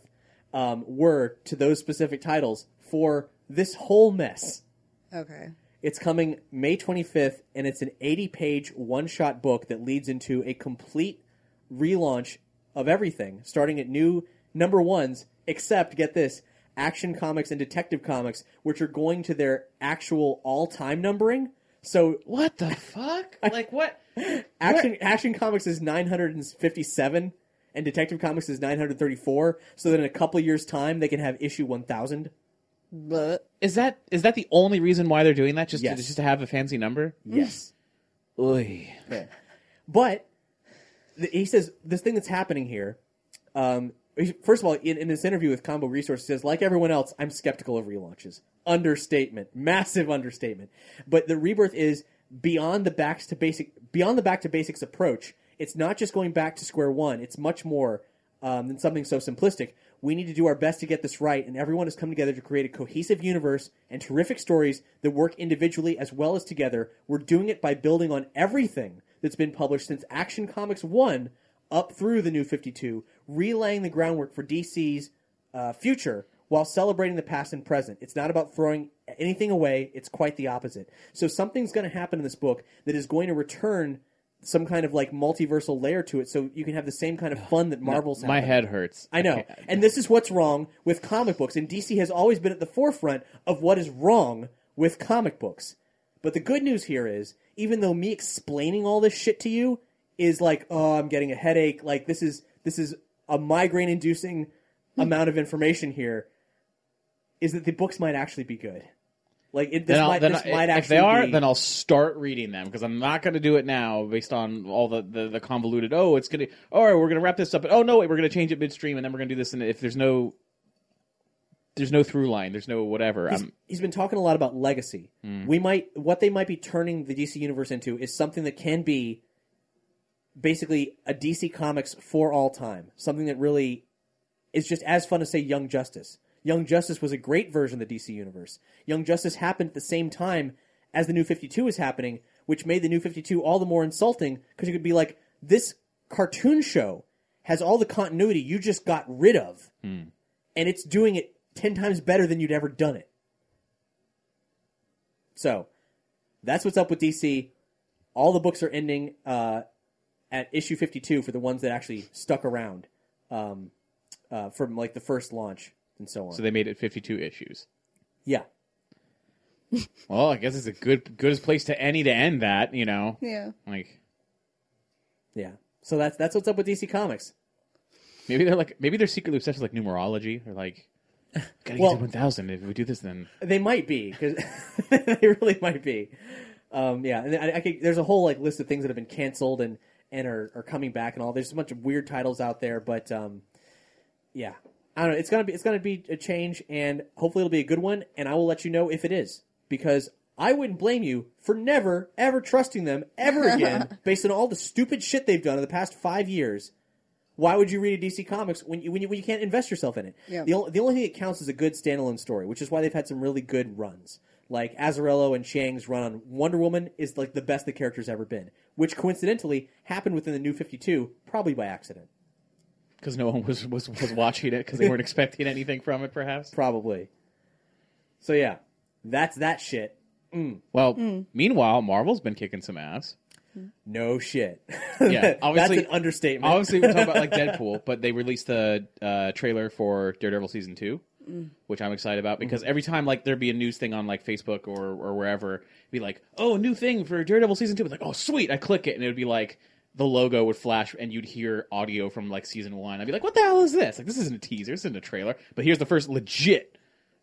Speaker 3: were to those specific titles for this whole mess.
Speaker 4: Okay.
Speaker 3: It's coming May 25th, and it's an 80-page one-shot book that leads into a complete relaunch of everything, starting at new number ones, except, get this, Action Comics and Detective Comics, which are going to their actual all-time numbering. So
Speaker 1: What the fuck? Like what?
Speaker 3: Action Comics is 957, and Detective Comics is 934, so that in a couple years' time, they can have issue 1000.
Speaker 4: But
Speaker 1: Is that the only reason why they're doing that? Just
Speaker 3: Yes.
Speaker 1: to have a fancy number?
Speaker 3: Yes.
Speaker 1: Oy.
Speaker 3: But he says this thing that's happening here. First of all, in this interview with Combo Resource, he says, like everyone else, I'm skeptical of relaunches. Understatement, massive understatement. But the rebirth is beyond the back to basics approach. It's not just going back to square one. It's much more than something so simplistic. We need to do our best to get this right, and everyone has come together to create a cohesive universe and terrific stories that work individually as well as together. We're doing it by building on everything that's been published since Action Comics 1 up through the New 52, relaying the groundwork for DC's future while celebrating the past and present. It's not about throwing anything away. It's quite the opposite. So something's going to happen in this book that is going to return some kind of like multiversal layer to it, so you can have the same kind of fun that Marvel's
Speaker 1: My
Speaker 3: having.
Speaker 1: head hurts.
Speaker 3: I know.
Speaker 1: can't-
Speaker 3: And this is what's wrong with comic books. And DC has always been at the forefront of what is wrong with comic books. But the good news here is, even though me explaining all this shit to you is like, oh, I'm getting a headache, like this is a migraine-inducing amount of information here, is that the books might actually be good. Like, this might actually
Speaker 1: if they are,
Speaker 3: be...
Speaker 1: then I'll start reading them, because I'm not going to do it now based on all the convoluted. Oh, it's gonna. All right, we're gonna wrap this up. Oh no, wait, we're gonna change it midstream, and then we're gonna do this. And if there's no through line, there's no whatever.
Speaker 3: He's been talking a lot about legacy. What they might be turning the DC universe into is something that can be basically a DC Comics for all time. Something that really is just as fun as, say, Young Justice. Young Justice was a great version of the DC universe. Young Justice happened at the same time as the New 52 was happening, which made the New 52 all the more insulting, because you could be like, this cartoon show has all the continuity you just got rid of, and it's doing it 10 times better than you'd ever done it. So, that's what's up with DC. All the books are ending at issue 52 for the ones that actually stuck around from like the first launch and so on.
Speaker 1: So they made it 52 issues.
Speaker 3: Yeah.
Speaker 1: Well, I guess it's a good place to end that. You know,
Speaker 4: yeah.
Speaker 1: like
Speaker 3: Yeah. So that's what's up with DC Comics.
Speaker 1: maybe they're secretly obsessed with like numerology. They're like, gotta get to 1,000. If we do this, then
Speaker 3: They might be, because they really might be. Yeah, and there's a whole like list of things that have been canceled and are coming back and all. There's a bunch of weird titles out there, but yeah, I don't know. It's gonna be a change, and hopefully it'll be a good one. And I will let you know if it is, because I wouldn't blame you for never ever trusting them ever again, based on all the stupid shit they've done in the past 5 years. Why would you read a DC Comics when you can't invest yourself in it?
Speaker 4: Yeah.
Speaker 3: The only thing that counts is a good standalone story, which is why they've had some really good runs. Like Azzarello and Chiang's run on Wonder Woman is like the best the character's ever been, which coincidentally happened within the New 52, probably by accident.
Speaker 1: because no one was watching it because they weren't expecting anything from it, perhaps.
Speaker 3: Probably. So yeah, that's that shit.
Speaker 1: Well, meanwhile, Marvel's been kicking some ass.
Speaker 3: No shit.
Speaker 1: Yeah, obviously
Speaker 3: that's an understatement.
Speaker 1: Obviously, we're talking about like Deadpool, but they released the trailer for Daredevil season 2, which I'm excited about, because every time like there'd be a news thing on like Facebook or wherever, it'd be like, oh, new thing for Daredevil season 2. It's like, oh, sweet, I click it, and it would be like the logo would flash, and you'd hear audio from like season 1. I'd be like, what the hell is this? Like, this isn't a teaser, this isn't a trailer, but here's the first legit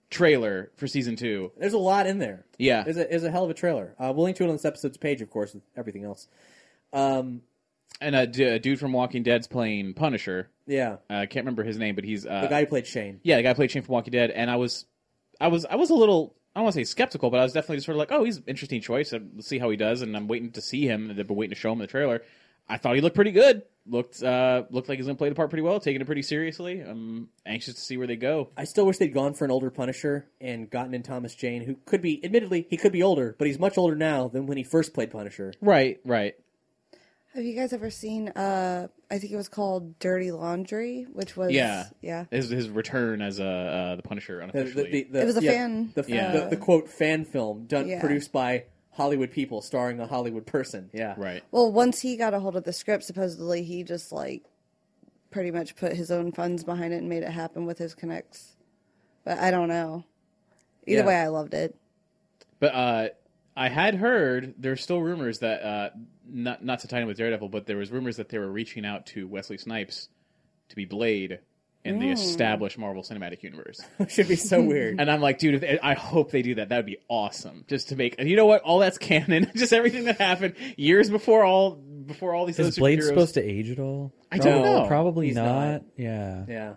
Speaker 1: trailer for season 2.
Speaker 3: There's a lot in there.
Speaker 1: Yeah.
Speaker 3: There's a hell of a trailer. We'll link to it on this episode's page, of course, with everything else.
Speaker 1: And a dude from Walking Dead's playing Punisher.
Speaker 3: Yeah.
Speaker 1: I can't remember his name, but he's
Speaker 3: The guy who played Shane.
Speaker 1: Yeah, the guy who played Shane from Walking Dead, and I was a little, I don't want to say skeptical, but I was definitely just sort of like, oh, he's an interesting choice. Let's see how he does, and I'm waiting to see him. They've been waiting to show him in the trailer. I thought he looked pretty good. Looked like he's going to play the part pretty well, taking it pretty seriously. I'm anxious to see where they go.
Speaker 3: I still wish they'd gone for an older Punisher and gotten in Thomas Jane, who could be, admittedly, he could be older, but he's much older now than when he first played Punisher.
Speaker 1: Right.
Speaker 4: Have you guys ever seen, I think it was called Dirty Laundry, which was...
Speaker 1: Yeah.
Speaker 4: Yeah.
Speaker 1: His return as the Punisher unofficially.
Speaker 4: It was a fan.
Speaker 3: The quote, fan film
Speaker 4: Yeah.
Speaker 3: produced by Hollywood people starring a Hollywood person. Yeah.
Speaker 1: Right.
Speaker 4: Well, once he got a hold of the script, supposedly he just, like, pretty much put his own funds behind it and made it happen with his connects. But I don't know. Either
Speaker 3: Yeah.
Speaker 4: way, I loved it.
Speaker 1: But I had heard there's still rumors that not to tie in with Daredevil, but there was rumors that they were reaching out to Wesley Snipes to be Blade in the established Marvel Cinematic Universe.
Speaker 3: Should be so weird.
Speaker 1: And I'm like, dude, I hope they do that. That would be awesome. Just to make, you know what? All that's canon. Just everything that happened years before all these other
Speaker 2: Is Blade
Speaker 1: superheroes.
Speaker 2: supposed to age at all?
Speaker 1: I don't know.
Speaker 2: Probably
Speaker 3: He's
Speaker 2: not.
Speaker 3: not.
Speaker 2: Yeah.
Speaker 3: Yeah.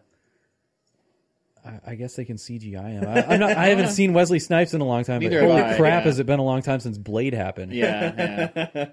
Speaker 2: I guess they can CGI him. I haven't seen Wesley Snipes in a long time.
Speaker 1: Neither
Speaker 2: but holy
Speaker 1: have I,
Speaker 2: crap,
Speaker 1: yeah.
Speaker 2: has it been a long time since Blade happened?
Speaker 1: Yeah.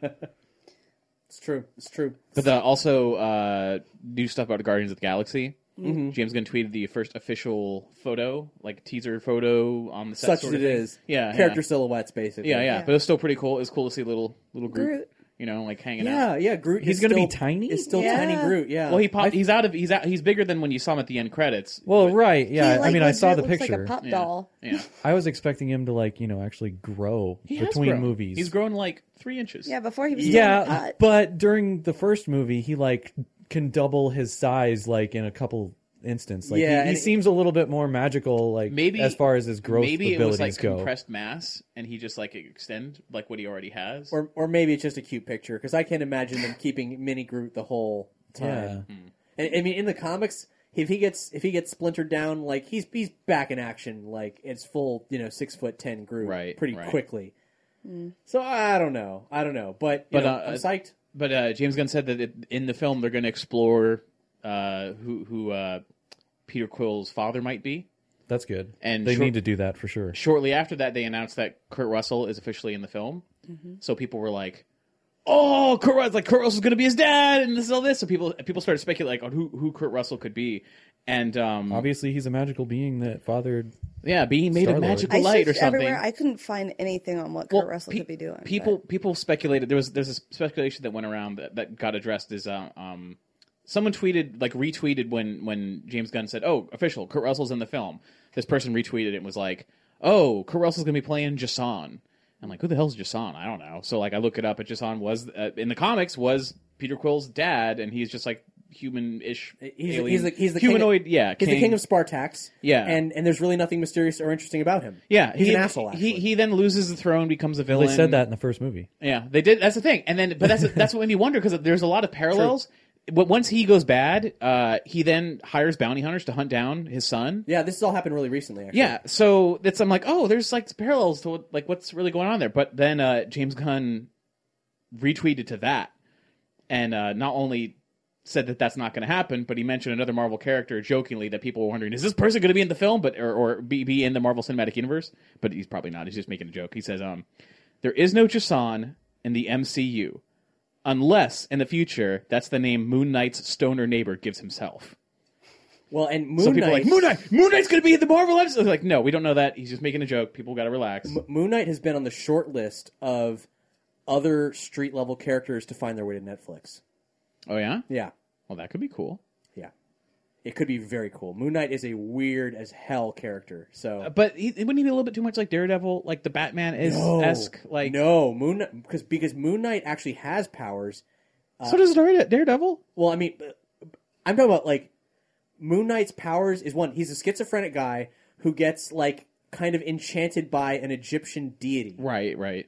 Speaker 3: It's true. It's true.
Speaker 1: But also new stuff about Guardians of the Galaxy. Mm-hmm. James Gunn tweeted the first official photo, like teaser photo on the set.
Speaker 3: Such
Speaker 1: sort
Speaker 3: as
Speaker 1: of
Speaker 3: it
Speaker 1: thing.
Speaker 3: is.
Speaker 1: Yeah,
Speaker 3: Character silhouettes, basically.
Speaker 1: Yeah. But it was still pretty cool. It was cool to see little Groot,
Speaker 4: Groot.
Speaker 1: you know, like hanging out.
Speaker 3: Yeah, Groot.
Speaker 2: He's
Speaker 3: is
Speaker 2: gonna be
Speaker 3: still-
Speaker 2: tiny?
Speaker 3: Is still
Speaker 4: Yeah.
Speaker 3: tiny Groot. Yeah.
Speaker 1: Well, he's bigger than when you saw him at the end credits.
Speaker 2: Well, right. Yeah.
Speaker 4: He, like,
Speaker 2: I mean, I saw the
Speaker 4: legit looks
Speaker 2: picture.
Speaker 4: like a pop
Speaker 1: Yeah.
Speaker 4: doll.
Speaker 1: Yeah,
Speaker 2: I was expecting him to, like, actually grow
Speaker 1: he has
Speaker 2: between
Speaker 1: grown.
Speaker 2: movies.
Speaker 1: He's grown like 3 inches.
Speaker 4: Yeah, before he was still
Speaker 2: Yeah,
Speaker 4: hot.
Speaker 2: but during the first movie, he, like, can double his size, like, in a couple instances. Like,
Speaker 3: Yeah,
Speaker 2: he
Speaker 3: and
Speaker 2: seems a little bit more magical, like,
Speaker 1: Maybe
Speaker 2: as far as his growth
Speaker 1: Maybe it
Speaker 2: abilities
Speaker 1: was like
Speaker 2: go.
Speaker 1: compressed mass, and he just like extend like what he already has.
Speaker 3: or maybe it's just a cute picture, because I can't imagine them keeping Mini Groot the whole time.
Speaker 2: Yeah.
Speaker 3: And I mean, in the comics, if he gets splintered down, like he's back in action, like it's full, 6'10" Groot, pretty
Speaker 1: right.
Speaker 3: quickly. So I don't know, but I'm psyched.
Speaker 1: But James Gunn said that in the film they're going to explore who Peter Quill's father might be.
Speaker 2: That's good.
Speaker 1: And
Speaker 2: they need to do that for sure.
Speaker 1: Shortly after that, they announced that Kurt Russell is officially in the film. So people were like, "Oh, Kurt Russell's going to be his dad," and this is all this. So people started speculating on who Kurt Russell could be, and
Speaker 2: Obviously, he's a magical being that fathered.
Speaker 1: yeah, being made of
Speaker 2: Star-Lord.
Speaker 1: magical
Speaker 4: I
Speaker 1: light or
Speaker 4: searched
Speaker 1: something.
Speaker 4: everywhere. I couldn't find anything on what Kurt Russell could be doing.
Speaker 1: People speculated. There's a speculation that went around that got addressed is someone retweeted when James Gunn said, "Oh, official, Kurt Russell's in the film." This person retweeted it and was like, "Oh, Kurt Russell's gonna be playing Jason." I'm like, "Who the hell's Jason?" I don't know. So I look it up. And Jason was in the comics was Peter Quill's dad, and he's just like human-ish.
Speaker 3: He's
Speaker 1: alien.
Speaker 3: the
Speaker 1: humanoid.
Speaker 3: King, He's the king of Spartax.
Speaker 1: Yeah.
Speaker 3: and there's really nothing mysterious or interesting about him.
Speaker 1: Yeah,
Speaker 3: he's an asshole. Actually.
Speaker 1: He then loses the throne, becomes a
Speaker 2: Well,
Speaker 1: villain.
Speaker 2: they said that in the first movie.
Speaker 1: Yeah, they did. That's the thing. And then, but that's what made me wonder because there's a lot of parallels. But once he goes bad, he then hires bounty hunters to hunt down his son.
Speaker 3: Yeah, this has all happened really recently. Actually.
Speaker 1: Yeah, so I'm like, oh, there's like parallels to what's really going on there. But then James Gunn retweeted to that, and not only said that that's not going to happen, but he mentioned another Marvel character jokingly that people were wondering, is this person going to be in the film, or be in the Marvel Cinematic Universe? But he's probably not. He's just making a joke. He says, there is no Jason in the MCU. Unless, in the future, that's the name Moon Knight's stoner neighbor gives himself.
Speaker 3: Well, and
Speaker 1: So
Speaker 3: Moon
Speaker 1: people
Speaker 3: Knight,
Speaker 1: are like, Moon Knight's going to be in the Marvel episode. Like, no, we don't know that. He's just making a joke. People got to relax.
Speaker 3: Moon Knight has been on the short list of other street level characters to find their way to Netflix.
Speaker 1: Oh, yeah?
Speaker 3: Yeah,
Speaker 1: Well, that could be cool.
Speaker 3: yeah, it could be very cool. Moon Knight is a weird as hell character. So,
Speaker 1: But wouldn't he be a little bit too much like Daredevil, like the Batman esque? Like,
Speaker 3: no, because Moon Knight actually has powers.
Speaker 1: so does Daredevil.
Speaker 3: Well, I mean, I'm talking about like Moon Knight's powers is one. He's a schizophrenic guy who gets like kind of enchanted by an Egyptian deity.
Speaker 1: Right.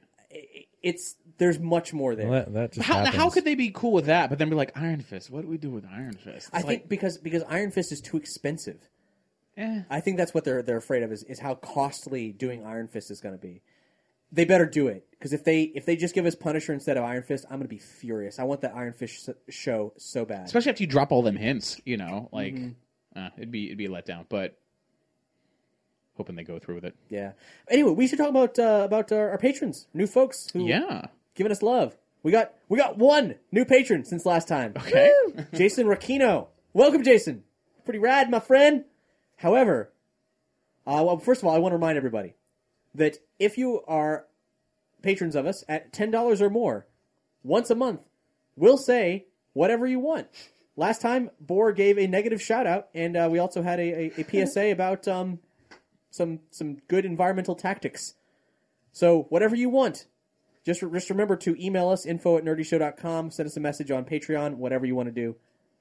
Speaker 3: There's much more there.
Speaker 2: Well, that just
Speaker 1: How
Speaker 2: happens.
Speaker 1: could they be cool with that, but then be like, Iron Fist? What do we do with Iron Fist?
Speaker 3: I think because Iron Fist is too expensive. I think that's what they're afraid of is how costly doing Iron Fist is going to be. They better do it, because if they just give us Punisher instead of Iron Fist, I'm going to be furious. I want that Iron Fist show so bad.
Speaker 1: Especially after you drop all them hints, like it'd be a letdown. But hoping they go through with it.
Speaker 3: Yeah. Anyway, we should talk about our patrons, new folks who giving us love. We got one new patron since last time.
Speaker 1: Okay.
Speaker 3: Jason Rakino. Welcome, Jason. Pretty rad, my friend. However, well, first of all, I want to remind everybody that if you are patrons of us at $10 or more, once a month, we'll say whatever you want. Last time, Boar gave a negative shout-out, and we also had a PSA about some good environmental tactics. So whatever you want. Just remember to email us, info@nerdyshow.com, send us a message on Patreon, whatever you want to do.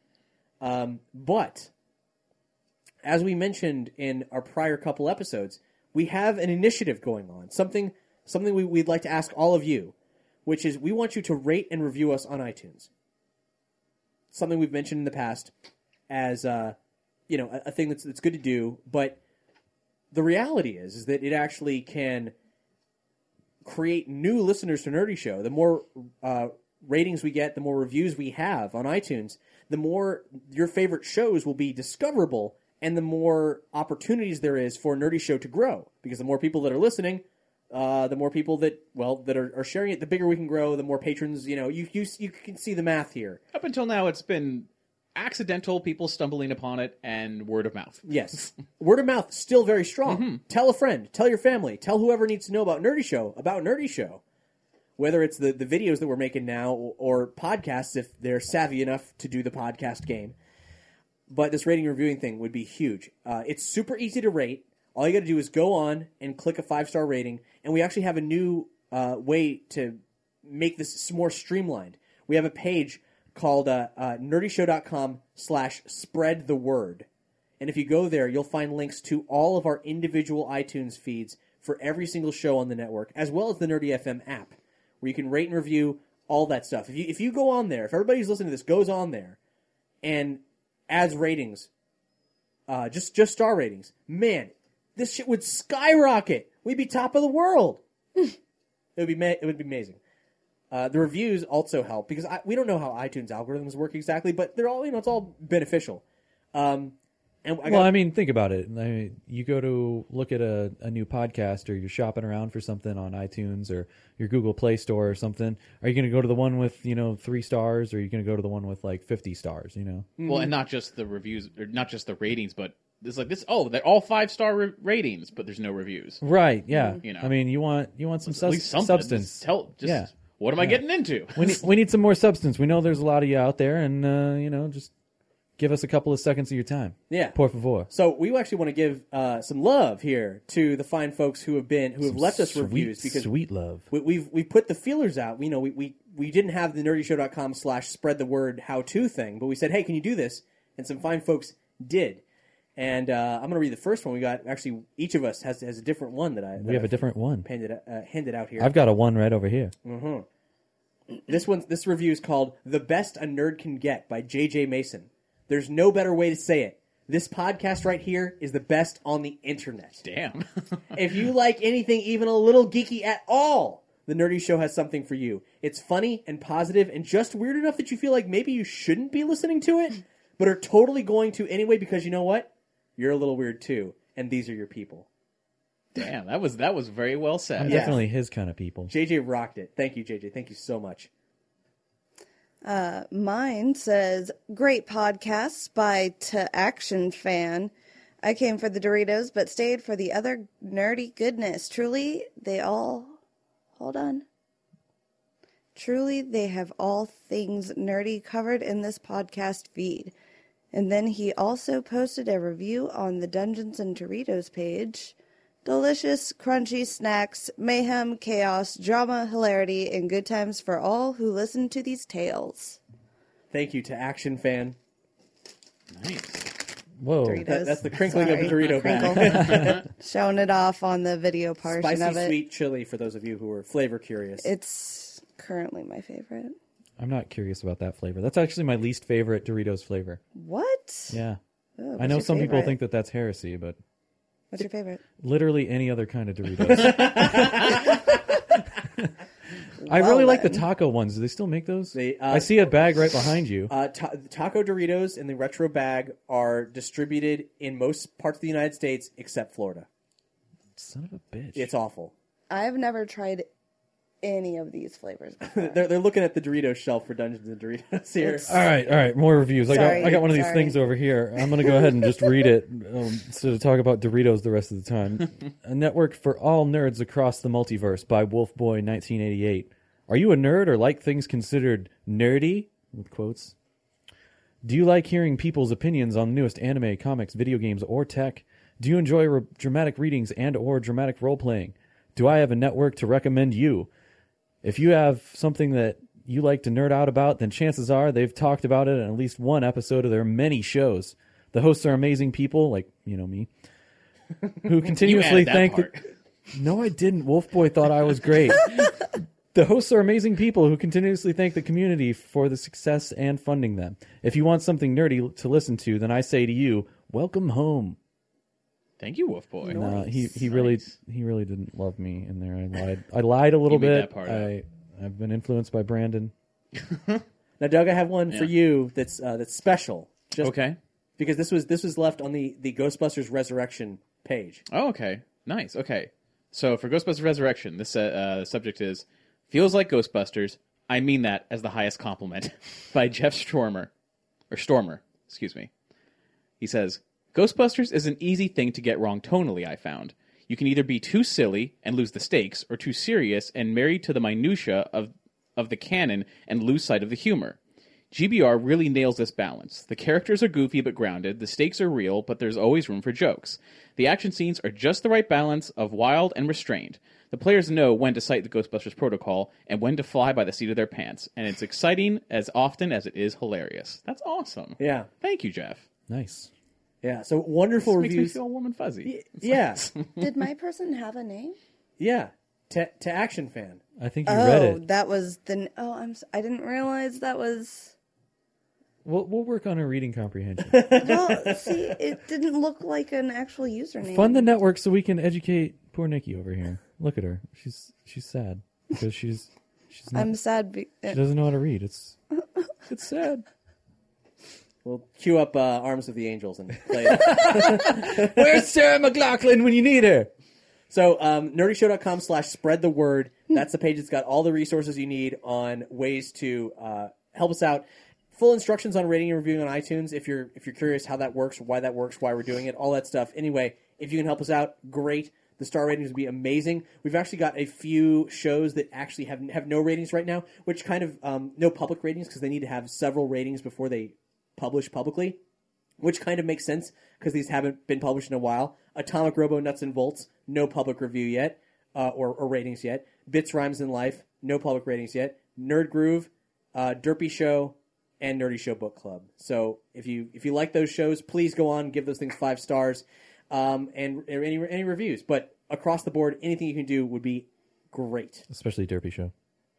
Speaker 3: But, as we mentioned in our prior couple episodes, we have an initiative going on, something we'd like to ask all of you, which is we want you to rate and review us on iTunes. Something we've mentioned in the past as a thing that's good to do, but the reality is that it actually can create new listeners to Nerdy Show. The more ratings we get, the more reviews we have on iTunes, the more your favorite shows will be discoverable, and the more opportunities there is for Nerdy Show to grow. Because the more people that are listening, the more people that are sharing it, the bigger we can grow, the more patrons, you can see the math here.
Speaker 1: Up until now, it's been accidental people stumbling upon it and word of mouth.
Speaker 3: Yes. Word of mouth, still very strong. Mm-hmm. Tell a friend, tell your family, tell whoever needs to know about Nerdy Show. Whether it's the videos that we're making now or podcasts, if they're savvy enough to do the podcast game. But this rating and reviewing thing would be huge. It's super easy to rate. All you got to do is go on and click a 5-star rating. And we actually have a new way to make this more streamlined. We have a page called nerdyshow.com/spreadtheword. And if you go there, you'll find links to all of our individual iTunes feeds for every single show on the network, as well as the Nerdy FM app, where you can rate and review all that stuff. If you go on there, if everybody's listening to this goes on there and adds ratings, just star ratings, man, this shit would skyrocket. We'd be top of the world. It would be amazing. The reviews also help because we don't know how iTunes algorithms work exactly, but they're all it's all beneficial.
Speaker 2: Think about it. You go to look at a new podcast, or you're shopping around for something on iTunes or your Google Play Store or something. Are you going to go to the one with 3 stars, or are you going to go to the one with 50 stars?
Speaker 1: Mm-hmm. Well, and not just the reviews, or not just the ratings, but it's like this. Oh, they're all 5-star ratings, but there's no reviews.
Speaker 2: Right? Yeah. You want some substance. What am I getting into? We need some more substance. We know there's a lot of you out there, and just give us a couple of seconds of your time.
Speaker 3: Yeah,
Speaker 2: por favor.
Speaker 3: So we actually want to give some love here to the fine folks who have left us reviews, because
Speaker 2: sweet love.
Speaker 3: We've put the feelers out. We didn't have the nerdyshow.com/spread-the-word how-to thing, but we said, hey, can you do this? And some fine folks did. And I'm going to read the first one. We got actually each of us has a different one that I
Speaker 2: have a different one
Speaker 3: handed out here.
Speaker 2: I've got a one right over here.
Speaker 3: Mm-hmm. This review is called "The Best a Nerd Can Get" by J.J. Mason. There's no better way to say it. This podcast right here is the best on the internet.
Speaker 1: Damn.
Speaker 3: If you like anything even a little geeky at all, the Nerdy Show has something for you. It's funny and positive and just weird enough that you feel like maybe you shouldn't be listening to it, but are totally going to anyway because you know what? You're a little weird too, and these are your people.
Speaker 1: Damn, that was very well said.
Speaker 2: I'm definitely his kind of people.
Speaker 3: JJ rocked it. Thank you, JJ. Thank you so much.
Speaker 4: Mine says, great podcasts by To-Action Fan. I came for the Doritos, but stayed for the other nerdy goodness. Truly, they have all things nerdy covered in this podcast feed. And then he also posted a review on the Dungeons and Doritos page. Delicious, crunchy snacks, mayhem, chaos, drama, hilarity, and good times for all who listen to these tales.
Speaker 3: Thank you to Action Fan.
Speaker 1: Nice.
Speaker 2: Whoa.
Speaker 3: That's the crinkling of a Dorito bag.
Speaker 4: Showing it off on the video portion
Speaker 3: Spicy
Speaker 4: of it.
Speaker 3: sweet chili for those of you who are flavor curious.
Speaker 4: It's currently my favorite.
Speaker 2: I'm not curious about that flavor. That's actually my least favorite Doritos flavor.
Speaker 4: What?
Speaker 2: Yeah.
Speaker 4: Ugh. What's
Speaker 2: I know
Speaker 4: your
Speaker 2: some people
Speaker 4: favorite?
Speaker 2: think that that's heresy, but
Speaker 4: What's your favorite?
Speaker 2: literally any other kind of Doritos. I really like the
Speaker 4: then.
Speaker 2: taco ones. Do they still make those?
Speaker 3: They,
Speaker 2: I see a bag right behind you.
Speaker 3: Taco Doritos in the retro bag are distributed in most parts of the United States except Florida.
Speaker 2: Son of a bitch.
Speaker 3: It's awful.
Speaker 4: I've never tried any of these flavors before.
Speaker 3: They're looking at the Doritos shelf for Dungeons and Doritos here.
Speaker 4: It's-
Speaker 2: All right. More reviews.
Speaker 4: Sorry,
Speaker 2: I got one of these
Speaker 4: sorry.
Speaker 2: things over here. I'm going to go ahead and just read it so to talk about Doritos the rest of the time. A network for all nerds across the multiverse by Wolfboy 1988. Are you a nerd or like things considered nerdy? With quotes. Do you like hearing people's opinions on the newest anime, comics, video games, or tech? Do you enjoy dramatic readings and or dramatic role-playing? Do I have a network to recommend you? If you have something that you like to nerd out about, then chances are they've talked about it in at least one episode of their many shows. The hosts are amazing people, like, me, who continuously
Speaker 1: added that
Speaker 2: thank...
Speaker 1: part.
Speaker 2: No, I didn't. Wolfboy thought I was great. The hosts are amazing people who continuously thank the community for the success and funding them. If you want something nerdy to listen to, then I say to you, welcome home.
Speaker 1: Thank you, Wolf Boy.
Speaker 2: No, he
Speaker 1: Nice.
Speaker 2: really didn't love me in there. I lied a little
Speaker 1: You made
Speaker 2: bit.
Speaker 1: that part up.
Speaker 2: I've been influenced by Brandon.
Speaker 3: Now, Doug, I have one for
Speaker 1: Yeah.
Speaker 3: you that's special. Just
Speaker 1: Okay.
Speaker 3: because this was left on the Ghostbusters Resurrection page.
Speaker 1: Oh, okay. Nice. Okay. So for Ghostbusters Resurrection, this subject is feels like Ghostbusters. I mean that as the highest compliment by Jeff Stormer. Excuse me. He says, Ghostbusters is an easy thing to get wrong tonally, I found. You can either be too silly and lose the stakes, or too serious and married to the minutia of the canon and lose sight of the humor. GBR really nails this balance. The characters are goofy but grounded, the stakes are real, but there's always room for jokes. The action scenes are just the right balance of wild and restrained. The players know when to cite the Ghostbusters protocol and when to fly by the seat of their pants, and it's exciting as often as it is hilarious. That's awesome.
Speaker 3: Yeah,
Speaker 1: Thank you, Jeff.
Speaker 2: Nice.
Speaker 3: yeah. So wonderful
Speaker 1: This makes me
Speaker 3: reviews.
Speaker 1: feel warm and fuzzy.
Speaker 3: Yeah,
Speaker 4: Did my person have a name?
Speaker 3: yeah. To Action Fan.
Speaker 2: I think you read it.
Speaker 4: That was the. I didn't realize that was.
Speaker 2: We'll work on a reading comprehension.
Speaker 4: Well, see, it didn't look like an actual username.
Speaker 2: Fund the network so we can educate poor Nikki over here. Look at her. She's sad because she's not,
Speaker 4: I'm sad.
Speaker 2: she doesn't know how to read. It's sad.
Speaker 3: We'll cue up Arms of the Angels and play it.
Speaker 2: Where's Sarah McLachlan when you need her?
Speaker 3: So, nerdyshow.com/spread the word. That's the page that's got all the resources you need on ways to help us out. Full instructions on rating and reviewing on iTunes if you're curious how that works, why we're doing it, all that stuff. Anyway, if you can help us out, great. The star ratings would be amazing. We've actually got a few shows that actually have no ratings right now, which kind of no public ratings because they need to have several ratings before they publish publicly, which kind of makes sense because these haven't been published in a while. Atomic Robo Nuts and Bolts, no public review yet, or ratings yet. Bits, Rhymes, and Life, no public ratings yet. Nerd Groove, Derpy Show, and Nerdy Show Book Club. So if you like those shows, please go on, give those things 5 stars, and any reviews. But across the board, anything you can do would be great.
Speaker 2: Especially Derpy Show.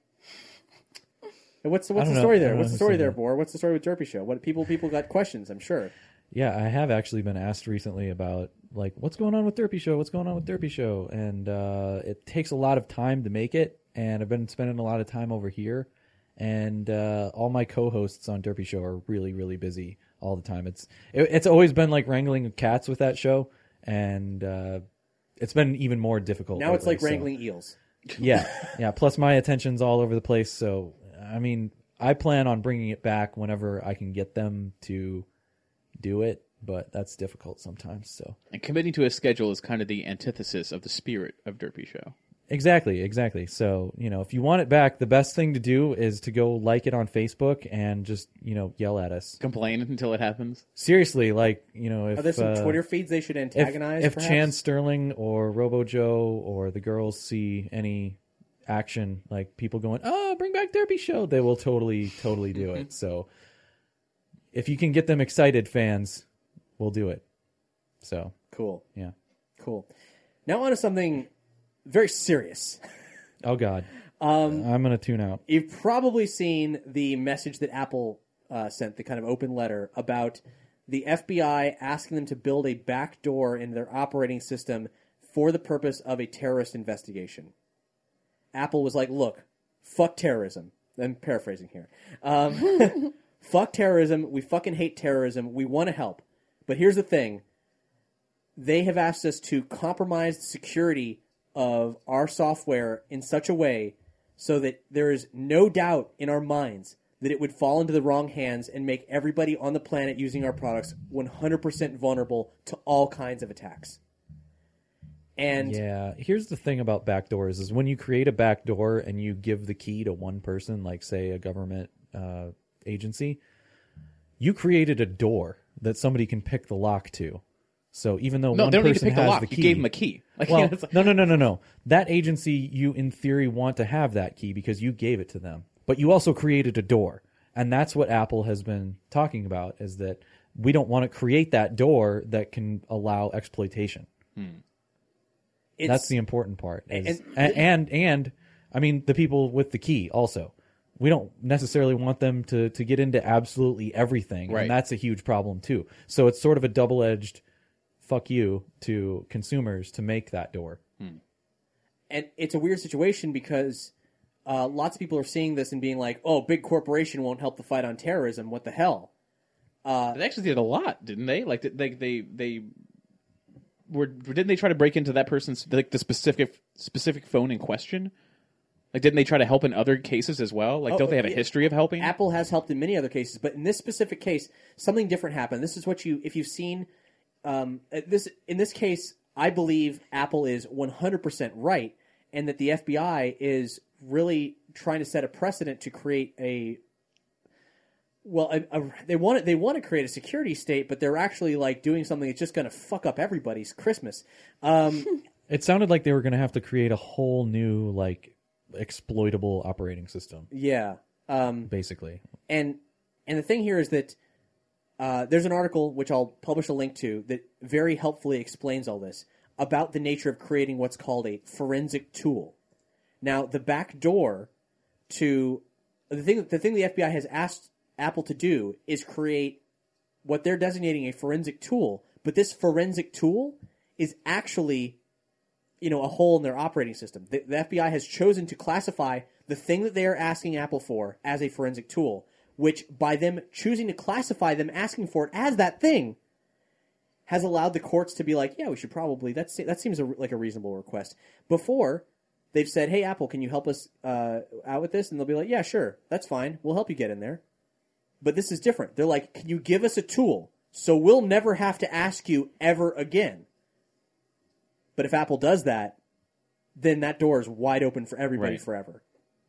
Speaker 3: And what's the
Speaker 2: don't know.
Speaker 3: story
Speaker 2: I
Speaker 3: there?
Speaker 2: don't
Speaker 3: What's the story there,
Speaker 2: understand
Speaker 3: Bor? What's the story with Derpy Show? What people got questions, I'm sure.
Speaker 2: Yeah, I have actually been asked recently about like what's going on with Derpy Show, and it takes a lot of time to make it, and I've been spending a lot of time over here, and all my co-hosts on Derpy Show are really, really busy all the time. It's always been like wrangling cats with that show, and it's been even more difficult.
Speaker 3: Now it's
Speaker 2: lately,
Speaker 3: like
Speaker 2: so-
Speaker 3: wrangling eels.
Speaker 2: Yeah. Plus my attention's all over the place, so I mean, I plan on bringing it back whenever I can get them to do it, but that's difficult sometimes. So
Speaker 1: And committing to a schedule is kind of the antithesis of the spirit of Derpy Show.
Speaker 2: exactly. So if you want it back, the best thing to do is to go like it on Facebook and just yell at us.
Speaker 1: Complain until it happens.
Speaker 2: Seriously, like if
Speaker 3: Are there some Twitter feeds they should antagonize?
Speaker 2: if
Speaker 3: perhaps?
Speaker 2: Chan Sterling or Robo Joe or the girls see any action, like people going, "Oh, bring back Derpy Show," they will totally do it. So if you can get them excited, fans, we'll do it. So
Speaker 3: Cool.
Speaker 2: yeah.
Speaker 3: Cool. Now on to something very serious.
Speaker 2: Oh God. I'm gonna tune out.
Speaker 3: You've probably seen the message that Apple sent, the kind of open letter about the FBI asking them to build a backdoor in their operating system for the purpose of a terrorist investigation. Apple was like, look, fuck terrorism. I'm paraphrasing here. Fuck terrorism. We fucking hate terrorism. We want to help. But here's the thing. They have asked us to compromise the security of our software in such a way so that there is no doubt in our minds that it would fall into the wrong hands and make everybody on the planet using our products 100% vulnerable to all kinds of attacks. And
Speaker 2: yeah, here's the thing about backdoors is when you create a backdoor and you give the key to one person, like say a government agency, you created a door that somebody can pick the lock to. So even though one
Speaker 1: they don't need to
Speaker 2: person
Speaker 1: pick the
Speaker 2: has
Speaker 1: lock.
Speaker 2: the key,
Speaker 1: You gave them a key. Like,
Speaker 2: well,
Speaker 1: it's like-
Speaker 2: no. That agency, you in theory want to have that key because you gave it to them. But you also created a door. And that's what Apple has been talking about, is that we don't want to create that door that can allow exploitation. That's the important part. And I mean, the people with the key also. We don't necessarily want them to get into absolutely everything.
Speaker 1: Right.
Speaker 2: And that's a huge problem too. So it's sort of a double-edged fuck you to consumers to make that door.
Speaker 3: And it's a weird situation because lots of people are seeing this and being like, oh, big corporation won't help the fight on terrorism. What the hell?
Speaker 1: They actually did a lot, didn't they? Like they didn't they try to break into that person's like the specific phone in question? Like, didn't they try to help in other cases as well? Like, don't they have a history of helping?
Speaker 3: Apple has helped in many other cases, but in this specific case, something different happened. This is what if you've seen in this case, I believe Apple is 100% right, and that the FBI is really trying to set a precedent to create they want to create a security state, but they're actually like doing something that's just going to fuck up everybody's Christmas.
Speaker 2: It sounded like they were going to have to create a whole new like exploitable operating system.
Speaker 3: Yeah.
Speaker 2: Basically.
Speaker 3: And the thing here is that there's an article, which I'll publish a link to, that very helpfully explains all this, about the nature of creating what's called a forensic tool. Now, the back door to... The thing the FBI has asked Apple to do is create what they're designating a forensic tool, but this forensic tool is actually... a hole in their operating system. The FBI has chosen to classify the thing that they are asking Apple for as a forensic tool, which by them choosing to classify them asking for it as that thing has allowed the courts to be like, yeah, we should probably, that seems like a reasonable request. Before, they've said, hey, Apple, can you help us out with this? And they'll be like, yeah, sure, that's fine. We'll help you get in there. But this is different. They're like, can you give us a tool so we'll never have to ask you ever again? But if Apple does that, then that door is wide open for everybody forever.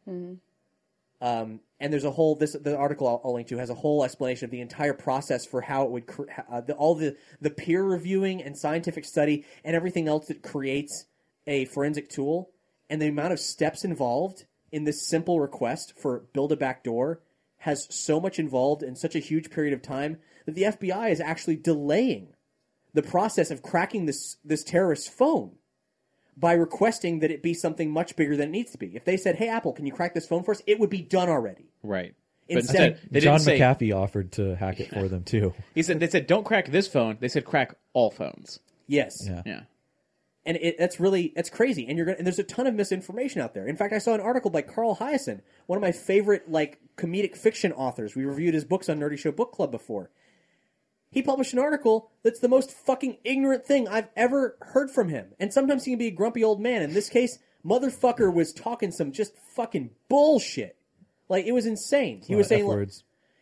Speaker 3: And there's a whole the article I'll link to has a whole explanation of the entire process for how it would all the peer reviewing and scientific study and everything else that creates a forensic tool, and the amount of steps involved in this simple request for build a back door has so much involved in such a huge period of time that the FBI is actually delaying the process of cracking this terrorist's phone by requesting that it be something much bigger than it needs to be. If they said, hey, Apple, can you crack this phone for us? It would be done already.
Speaker 1: Right.
Speaker 3: Instead,
Speaker 1: they
Speaker 2: John
Speaker 1: didn't say,
Speaker 2: McAfee offered to hack it for them too.
Speaker 1: they said, don't crack this phone. They said, crack all phones.
Speaker 3: yes.
Speaker 2: Yeah.
Speaker 1: Yeah.
Speaker 3: And that's crazy. And and there's a ton of misinformation out there. In fact, I saw an article by Carl Hyacin, one of my favorite like comedic fiction authors. We reviewed his books on Nerdy Show Book Club before. He published an article that's the most fucking ignorant thing I've ever heard from him. And sometimes he can be a grumpy old man. In this case, motherfucker was talking some just fucking bullshit. Like, it was insane. He was saying
Speaker 2: F-words.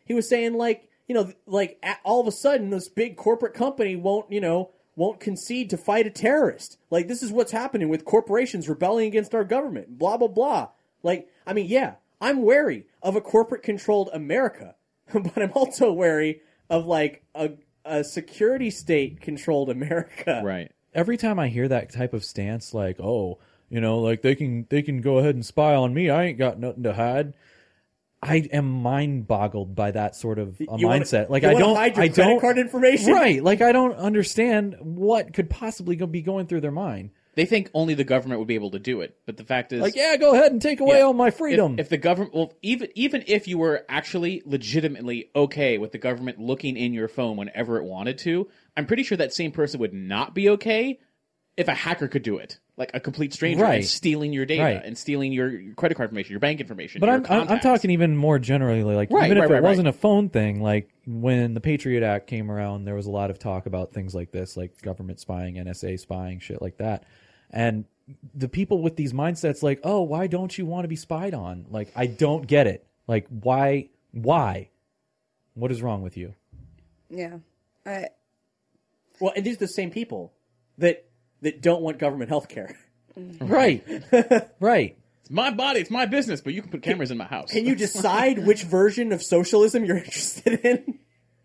Speaker 3: all of a sudden this big corporate company won't concede to fight a terrorist. Like, this is what's happening with corporations rebelling against our government. Blah, blah, blah. Like, I mean, yeah, I'm wary of a corporate-controlled America, but I'm also wary of like a security state controlled America.
Speaker 1: Right.
Speaker 2: Every time I hear that type of stance, like, oh, like they can go ahead and spy on me, I ain't got nothing to hide. I am mind boggled by that sort of mindset.
Speaker 3: Like, I don't hide your credit card information,
Speaker 2: right? Like, I don't understand what could possibly be going through their mind.
Speaker 1: They think only the government would be able to do it, but the fact is,
Speaker 2: Like, yeah, go ahead and take away
Speaker 1: Yeah.
Speaker 2: all my freedom.
Speaker 1: if the government, well, even if you were actually legitimately okay with the government looking in your phone whenever it wanted to, I'm pretty sure that same person would not be okay if a hacker could do it, like a complete stranger,
Speaker 2: Right.
Speaker 1: and stealing your data
Speaker 2: Right.
Speaker 1: and stealing your credit card information, your bank information.
Speaker 2: But
Speaker 1: your
Speaker 2: I'm
Speaker 1: contacts.
Speaker 2: talking even more generally, like
Speaker 1: Right,
Speaker 2: even if
Speaker 1: right,
Speaker 2: it
Speaker 1: right,
Speaker 2: wasn't a phone thing, like when the Patriot Act came around, there was a lot of talk about things like this, like government spying, NSA spying, shit like that. And the people with these mindsets, like, oh, why don't you want to be spied on? Like, I don't get it. Like, why? What is wrong with you?
Speaker 4: Yeah.
Speaker 3: Well, and these are the same people that don't want government health care.
Speaker 2: Right, right.
Speaker 1: It's my body, it's my business, but you can put cameras in my house.
Speaker 3: Can you decide which version of socialism you're interested in?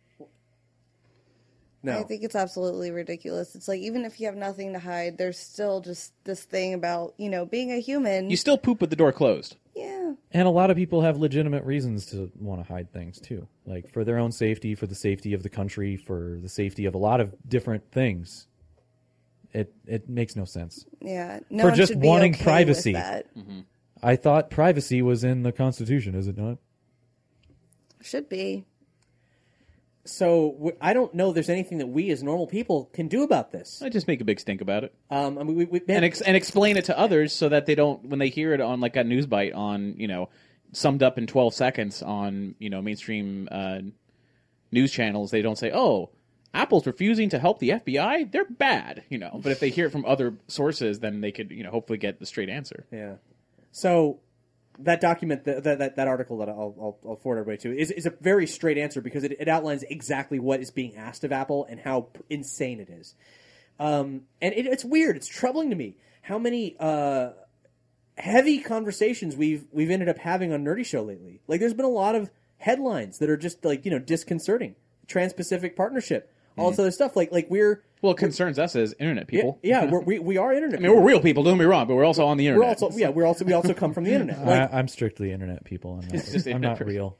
Speaker 3: No.
Speaker 4: I think it's absolutely ridiculous. It's like, even if you have nothing to hide, there's still just this thing about, being a human.
Speaker 1: You still poop with the door closed.
Speaker 4: Yeah.
Speaker 2: And a lot of people have legitimate reasons to want to hide things too, like for their own safety, for the safety of the country, for the safety of a lot of different things. It makes no sense.
Speaker 4: Yeah. No
Speaker 2: For
Speaker 4: one
Speaker 2: just
Speaker 4: should be
Speaker 2: wanting
Speaker 4: okay
Speaker 2: privacy.
Speaker 4: With that.
Speaker 2: I thought privacy was in the Constitution, is it not?
Speaker 4: Should be.
Speaker 3: So I don't know there's anything that we as normal people can do about this.
Speaker 1: I just make a big stink about it.
Speaker 3: I mean,
Speaker 1: And explain it to others so that they don't, when they hear it on like a news bite on, summed up in 12 seconds on, mainstream news channels, they don't say, oh, Apple's refusing to help the FBI. They're bad, But if they hear it from other sources, then they could, hopefully get the straight answer.
Speaker 3: Yeah. So that document, that article that I'll forward everybody to, is a very straight answer because it outlines exactly what is being asked of Apple and how insane it is. And it's weird. It's troubling to me how many heavy conversations we've ended up having on Nerdy Show lately. Like, there's been a lot of headlines that are just like disconcerting. Trans-Pacific Partnership, all this other stuff. Like we're
Speaker 1: Well, it concerns us as internet people.
Speaker 3: yeah, we are internet.
Speaker 1: I mean, we're real people. Don't get me wrong, but we're also on the internet.
Speaker 3: we also come from the internet. Like,
Speaker 2: I'm strictly internet people. I'm not real.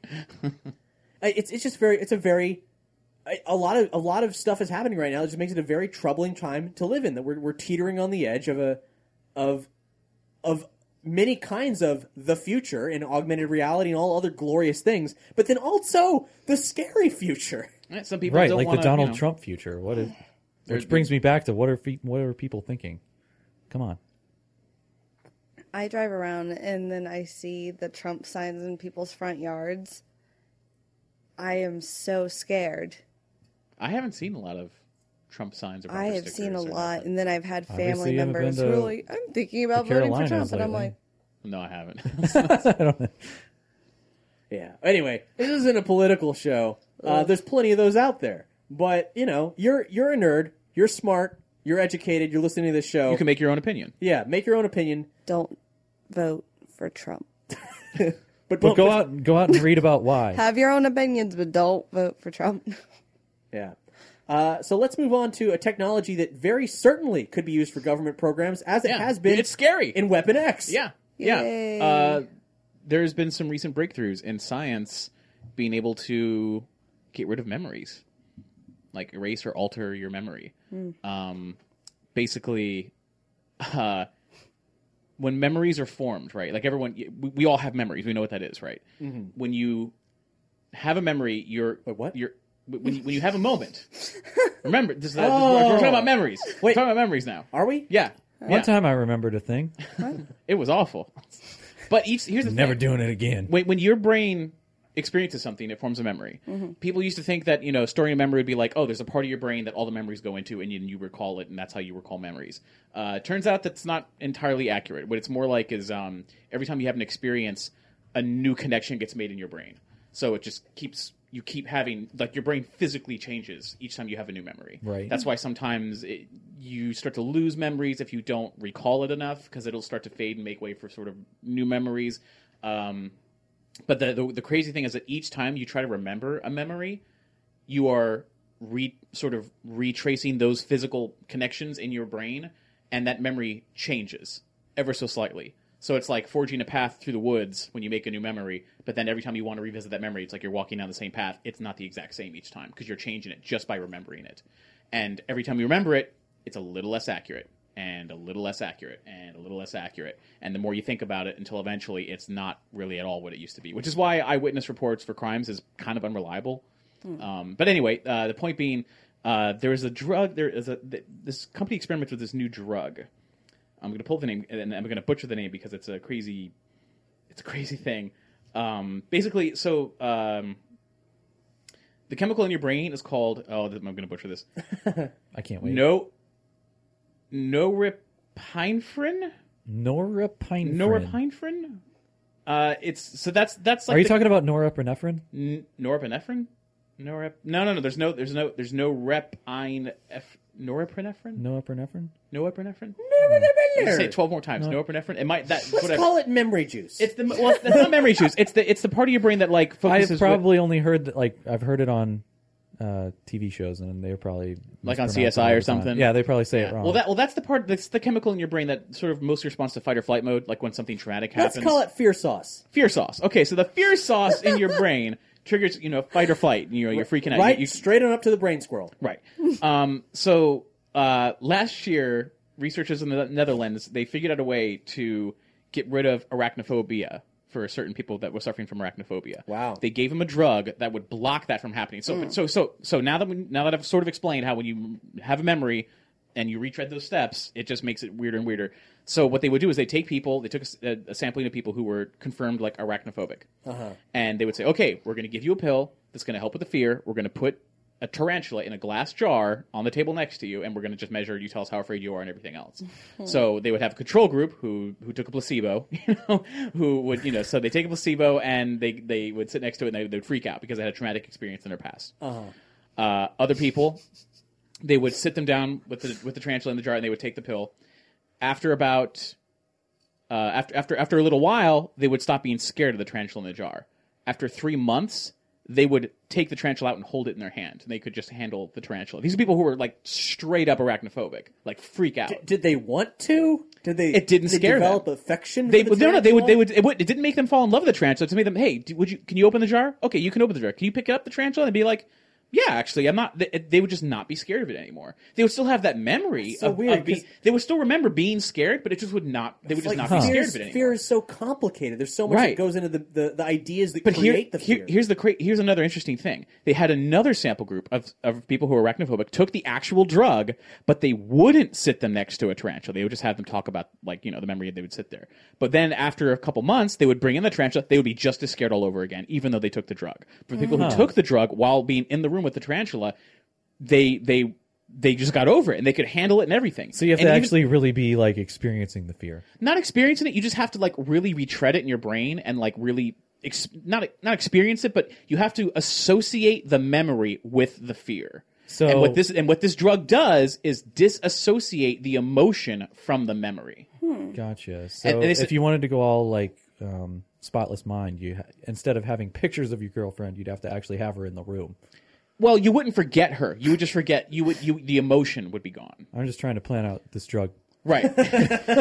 Speaker 3: A lot of stuff is happening right now. It just makes it a very troubling time to live in. That we're teetering on the edge of many kinds of the future and augmented reality and all other glorious things, but then also the scary future.
Speaker 1: Yeah, some people
Speaker 2: Right,
Speaker 1: don't
Speaker 2: like
Speaker 1: wanna,
Speaker 2: the Donald Trump future. Which brings me back to what are people thinking? Come on.
Speaker 4: I drive around and then I see the Trump signs in people's front yards. I am so scared.
Speaker 1: I haven't seen a lot of Trump signs. Or
Speaker 4: I
Speaker 1: bumper
Speaker 4: have seen a
Speaker 1: stickers or
Speaker 4: lot,
Speaker 1: nothing.
Speaker 4: and then I've had
Speaker 2: Obviously
Speaker 4: family
Speaker 2: you haven't
Speaker 4: members
Speaker 2: been
Speaker 4: who
Speaker 2: to
Speaker 4: are like, I'm thinking about
Speaker 2: the
Speaker 4: voting for
Speaker 2: Carolinas
Speaker 4: Trump. And I'm
Speaker 2: lately.
Speaker 4: like,
Speaker 1: No, I haven't.
Speaker 3: Yeah. Anyway, this isn't a political show. There's plenty of those out there, but you're a nerd. You're smart. You're educated. You're listening to this show.
Speaker 1: You can make your own opinion.
Speaker 3: Yeah, make your own opinion.
Speaker 4: don't vote for Trump.
Speaker 3: But
Speaker 2: But go out and read about why.
Speaker 4: Have your own opinions, but don't vote for Trump.
Speaker 3: Yeah. So let's move on to a technology that very certainly could be used for government programs, as it
Speaker 1: Yeah,
Speaker 3: has been.
Speaker 1: it's scary.
Speaker 3: In Weapon X.
Speaker 1: Yeah.
Speaker 4: Yay.
Speaker 1: Yeah. There's been some recent breakthroughs in science being able to get rid of memories, like erase or alter your memory. Basically, when memories are formed, right? Like everyone, we all have memories. We know what that is, right? Mm-hmm. When you have a memory,
Speaker 3: what?
Speaker 1: When you have a moment. Remember, we're talking about memories. We're
Speaker 3: Wait.
Speaker 1: talking about memories now.
Speaker 3: Are we?
Speaker 1: Yeah.
Speaker 2: One time I remembered a thing.
Speaker 1: It was awful. But here's the thing.
Speaker 2: Never doing it again.
Speaker 1: When your brain experiences something, it forms a memory.
Speaker 4: Mm-hmm.
Speaker 1: People used to think that, storing a memory would be like, oh, there's a part of your brain that all the memories go into, and you recall it, and that's how you recall memories. Turns out that's not entirely accurate. What it's more like is every time you have an experience, a new connection gets made in your brain. So it just you keep having, like, your brain physically changes each time you have a new memory.
Speaker 2: Right.
Speaker 1: That's why sometimes you start to lose memories if you don't recall it enough, because it'll start to fade and make way for sort of new memories. But the crazy thing is that each time you try to remember a memory, you are sort of retracing those physical connections in your brain, and that memory changes ever so slightly. So it's like forging a path through the woods when you make a new memory, but then every time you want to revisit that memory, it's like you're walking down the same path. It's not the exact same each time because you're changing it just by remembering it. And every time you remember it, it's a little less accurate. and a little less accurate and a little less accurate. And the more you think about it until eventually it's not really at all what it used to be, which is why eyewitness reports for crimes is kind of unreliable. But anyway, the point being, there is a drug. This company experiments with this new drug. I'm going to pull the name, and I'm going to butcher the name because it's a crazy thing. Basically, so the chemical in your brain is called. Oh, I'm going to butcher this.
Speaker 2: I can't wait.
Speaker 1: Norepinephrine.
Speaker 2: Norepinephrine.
Speaker 1: It's that's like.
Speaker 2: Are you talking about norepinephrine?
Speaker 1: Norepinephrine? No. There's no norepinephrine.
Speaker 2: Norepinephrine.
Speaker 1: Say it 12 more times. Norepinephrine. It might that.
Speaker 3: Let's call it memory juice.
Speaker 1: It's that's not memory juice. It's the part of your brain that like focuses.
Speaker 2: I've probably only heard that, I've heard it on TV shows, and they're probably
Speaker 1: like on CSI or something.
Speaker 2: Yeah, they probably say it wrong.
Speaker 1: Well, that's the part. That's the chemical in your brain that sort of mostly responds to fight or flight mode, like when something traumatic happens.
Speaker 3: Let's call it fear sauce.
Speaker 1: Fear sauce. Okay, so the fear sauce in your brain triggers, fight or flight. You're freaking out.
Speaker 3: Right,
Speaker 1: You
Speaker 3: straight on up to the brain squirrel.
Speaker 1: Right. So last year, researchers in the Netherlands, they figured out a way to get rid of arachnophobia for certain people that were suffering from arachnophobia.
Speaker 3: Wow.
Speaker 1: They gave them a drug that would block that from happening. So now that I've sort of explained how when you have a memory and you retread those steps, it just makes it weirder and weirder. So what they would do is they took a sampling of people who were confirmed like arachnophobic. And they would say, okay, we're going to give you a pill that's going to help with the fear. We're going to put a tarantula in a glass jar on the table next to you, and we're going to just measure. You tell us how afraid you are and everything else. So they would have a control group who took a placebo, who would, so they take a placebo and they would sit next to it and they would freak out because they had a traumatic experience in their past. Other people, they would sit them down with the tarantula in the jar and they would take the pill. After about after a little while, they would stop being scared of the tarantula in the jar. After 3 months, they would take the tarantula out and hold it in their hand, and they could just handle the tarantula. These are people who were like straight up arachnophobic, like freak out.
Speaker 3: Did they want to? Did they?
Speaker 1: It didn't scare them.
Speaker 3: Develop affection. For the tarantula?
Speaker 1: It didn't make them fall in love with the tarantula. It made them, hey, can you open the jar? Okay, you can open the jar. Can you pick up the tarantula? And be like, yeah, actually, I'm not. They would just not be scared of it anymore. They would still have that memory.
Speaker 3: So weird.
Speaker 1: They would still remember being scared, but it just would not. They would just not be scared of it anymore.
Speaker 3: Fear is so complicated. There's so much that goes into the ideas that create the fear.
Speaker 1: Here's another interesting thing. They had another sample group of people who were arachnophobic, took the actual drug, but they wouldn't sit them next to a tarantula. They would just have them talk about the memory. They would sit there. But then after a couple months, they would bring in the tarantula. They would be just as scared all over again, even though they took the drug. For people who took the drug while being in the room with the tarantula, they just got over it and they could handle it and everything.
Speaker 2: So you have to actually really be experiencing the fear.
Speaker 1: Not experiencing it, you just have to really retread it in your brain and really not experience it, but you have to associate the memory with the fear.
Speaker 2: So
Speaker 1: and what this drug does is disassociate the emotion from the memory.
Speaker 2: Gotcha. So if you wanted to go all spotless mind, instead of having pictures of your girlfriend, you'd have to actually have her in the room.
Speaker 1: Well, you wouldn't forget her. You would just forget. The emotion would be gone.
Speaker 2: I'm just trying to plan out this drug.
Speaker 1: Right. But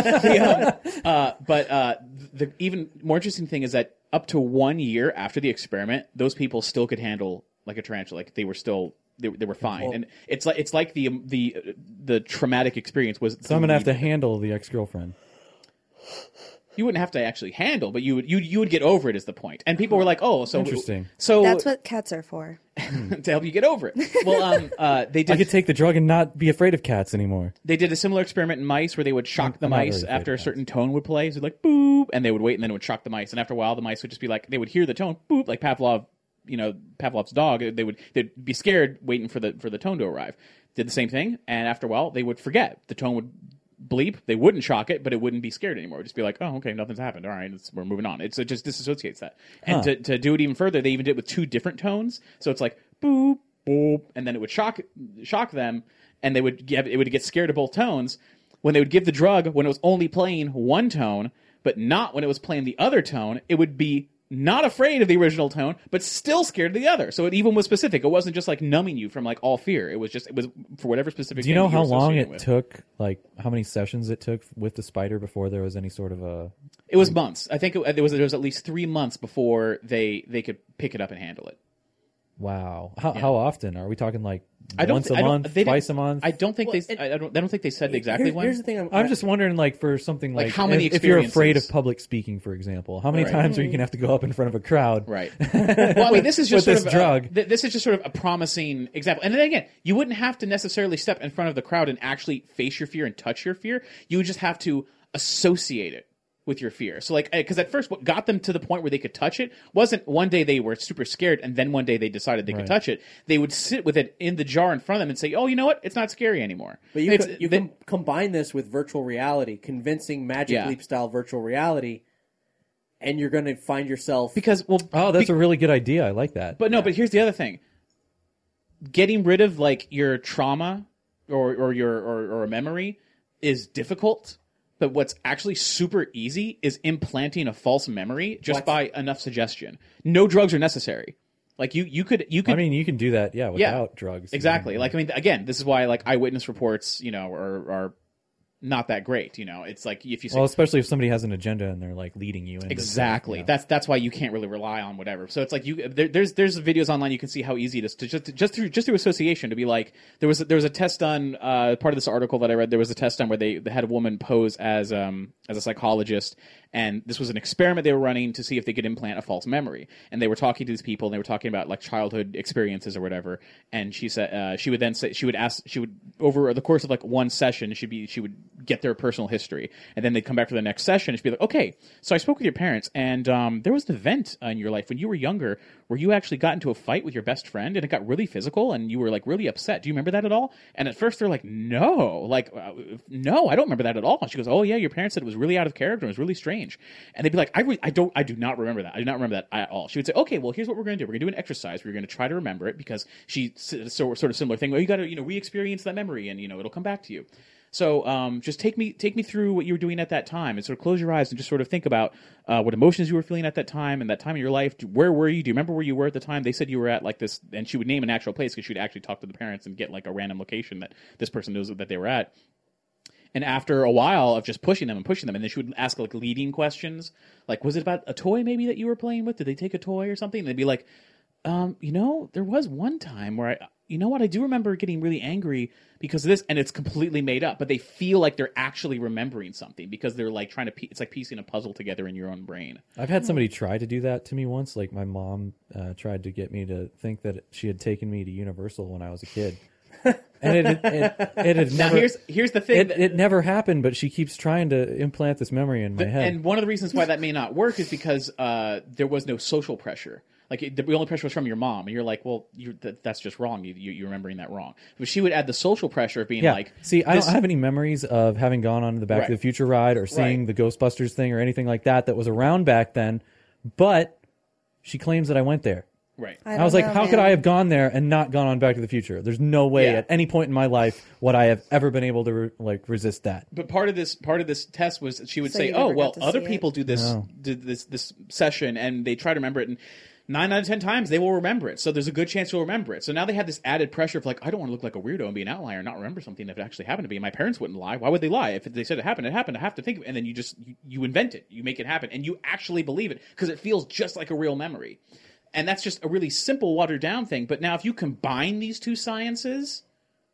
Speaker 1: the even more interesting thing is that up to 1 year after the experiment, those people still could handle a tarantula. They were still they were fine. Well, and it's like the traumatic experience was.
Speaker 2: So I'm gonna have to handle the ex-girlfriend.
Speaker 1: You wouldn't have to actually handle, but you would get over it is the point. And people were like, "Oh, so
Speaker 2: interesting."
Speaker 1: So
Speaker 4: that's what cats are for.
Speaker 1: To help you get over it. Well, they did.
Speaker 2: I could take the drug and not be afraid of cats anymore.
Speaker 1: They did a similar experiment in mice where they would shock the mice after a certain tone would play. So boop, and they would wait, and then it would shock the mice. And after a while, the mice would just be they would hear the tone, boop, like Pavlov, Pavlov's dog. They'd be scared waiting for the tone to arrive. Did the same thing, and after a while, they would forget. The tone would bleep. They wouldn't shock it, but it wouldn't be scared anymore. It would just be like, oh, okay, nothing's happened. All right, we're moving on. It just disassociates that. And to do it even further, they even did it with 2 different tones. So it's like boop, boop, and then it would shock them, and it would get scared of both tones. When they would give the drug, when it was only playing one tone, but not when it was playing the other tone, it would be not afraid of the original tone, but still scared of the other. So it even was specific. It wasn't just numbing you from all fear. It was for whatever specific.
Speaker 2: Do you know how long it took? How many sessions it took with the spider before there was any sort of a?
Speaker 1: It was months. I think there was at least 3 months before they could pick it up and handle it.
Speaker 2: Wow. How often are we talking? Like once a
Speaker 1: I don't-
Speaker 2: month,
Speaker 1: they
Speaker 2: twice a
Speaker 1: didn't-
Speaker 2: month?
Speaker 1: I don't think
Speaker 3: Well,
Speaker 1: I don't think they said exactly when.
Speaker 3: Here's the thing.
Speaker 2: I'm just wondering, like, for something like,
Speaker 1: how many
Speaker 2: if you're afraid of
Speaker 1: experiences?
Speaker 2: public speaking, for example, how many
Speaker 1: Right.
Speaker 2: times are you gonna have to go up in front of a crowd?
Speaker 1: Right. Well, I mean, this is just
Speaker 2: With
Speaker 1: sort
Speaker 2: this
Speaker 1: of
Speaker 2: drug.
Speaker 1: this is just sort of a promising example. And then again, you wouldn't have to necessarily step in front of the crowd and actually face your fear and touch your fear. You would just have to associate it with your fear. So, like, because at first, what got them to the point where they could touch it wasn't one day they were super scared and then one day they decided they could
Speaker 2: Right.
Speaker 1: touch it. They would sit with it in the jar in front of them and say, "Oh, you know what? It's not scary anymore."
Speaker 3: But
Speaker 1: It's-
Speaker 3: you
Speaker 1: they-
Speaker 3: can combine this with virtual reality, convincing Magic
Speaker 1: Yeah.
Speaker 3: Leap style virtual reality, and you're going to find yourself
Speaker 1: because well,
Speaker 2: Oh, that's a really good idea. I like that.
Speaker 1: But no, but here's the other thing. Getting rid of like your trauma or a memory is difficult, but what's actually super easy is implanting a false memory just
Speaker 3: What?
Speaker 1: by enough suggestion. No drugs are necessary. Like you could
Speaker 2: I mean, you can do that, without drugs.
Speaker 1: Exactly. Like, I mean, again, this is why like eyewitness reports, are not that great. It's like if you say
Speaker 2: Well, especially if somebody has an agenda and they're like leading you into
Speaker 1: exactly.
Speaker 2: you know.
Speaker 1: That's why you can't really rely on whatever. So it's like there's videos online you can see how easy it is to just through association to be like there was a test done part of this article that I read. There was a test done where they had a woman pose as a psychologist, and this was an experiment they were running to see if they could implant a false memory. And they were talking to these people and they were talking about like childhood experiences or whatever. And she said she would over the course of like one session she would get their personal history, and then they'd come back to the next session and she'd be like, okay, so I spoke with your parents and there was an event in your life when you were younger where you actually got into a fight with your best friend and it got really physical and you were like really upset. Do you remember that at all? And at first they're like, no, no, I don't remember that at all. And she goes, oh yeah, your parents said it was really out of character, it was really strange. And they'd be like, I do not remember that. I do not remember that at all. She would say, okay, well, here's what we're going to do. We're going to do an exercise. We're going to try to remember it because she sort of similar thing. Well, you got to re-experience that memory and it'll come back to you. So just take me through what you were doing at that time and sort of close your eyes and just sort of think about what emotions you were feeling at that time and that time in your life. Where were you? Do you remember where you were at the time? They said you were at like this, and she would name an actual place because she would actually talk to the parents and get like a random location that this person knows that they were at. And after a while of just pushing them, and then she would ask like leading questions, like, was it about a toy maybe that you were playing with? Did they take a toy or something? And they'd be like, there was one time where I do remember getting really angry because of this, and it's completely made up, but they feel like they're actually remembering something because they're like trying to, it's like piecing a puzzle together in your own brain.
Speaker 2: I've had somebody try to do that to me once. Like my mom tried to get me to think that she had taken me to Universal when I was a kid. And it had
Speaker 1: Now
Speaker 2: never,
Speaker 1: here's the thing.
Speaker 2: it never happened, but she keeps trying to implant this memory in my head.
Speaker 1: And one of the reasons why that may not work is because there was no social pressure. Like the only pressure was from your mom, and you're like, well, that's just wrong. You're remembering that wrong. But she would add the social pressure of being like,
Speaker 2: see, I don't have any memories of having gone on the Back to the Future ride or seeing the Ghostbusters thing or anything like that was around back then. But she claims that I went there.
Speaker 1: Right.
Speaker 2: I was like, how could I have gone there and not gone on Back to the Future? There's no way at any point in my life would I have ever been able to resist that.
Speaker 1: But part of this test was she would
Speaker 4: So
Speaker 1: say,
Speaker 4: you
Speaker 1: "Oh,
Speaker 4: never
Speaker 1: well,
Speaker 4: got to
Speaker 1: other
Speaker 4: see
Speaker 1: people
Speaker 4: it?
Speaker 1: do this this session and they try to remember it, and 9 out of 10 times they will remember it. So there's a good chance you'll remember it. So now they had this added pressure of like, I don't want to look like a weirdo and be an outlier and not remember something if it actually happened to me. My parents wouldn't lie. Why would they lie? If they said it happened, it happened. I have to think of it. And then you invent it. You make it happen, and you actually believe it because it feels just like a real memory. And that's just a really simple, watered-down thing. But now if you combine these two sciences,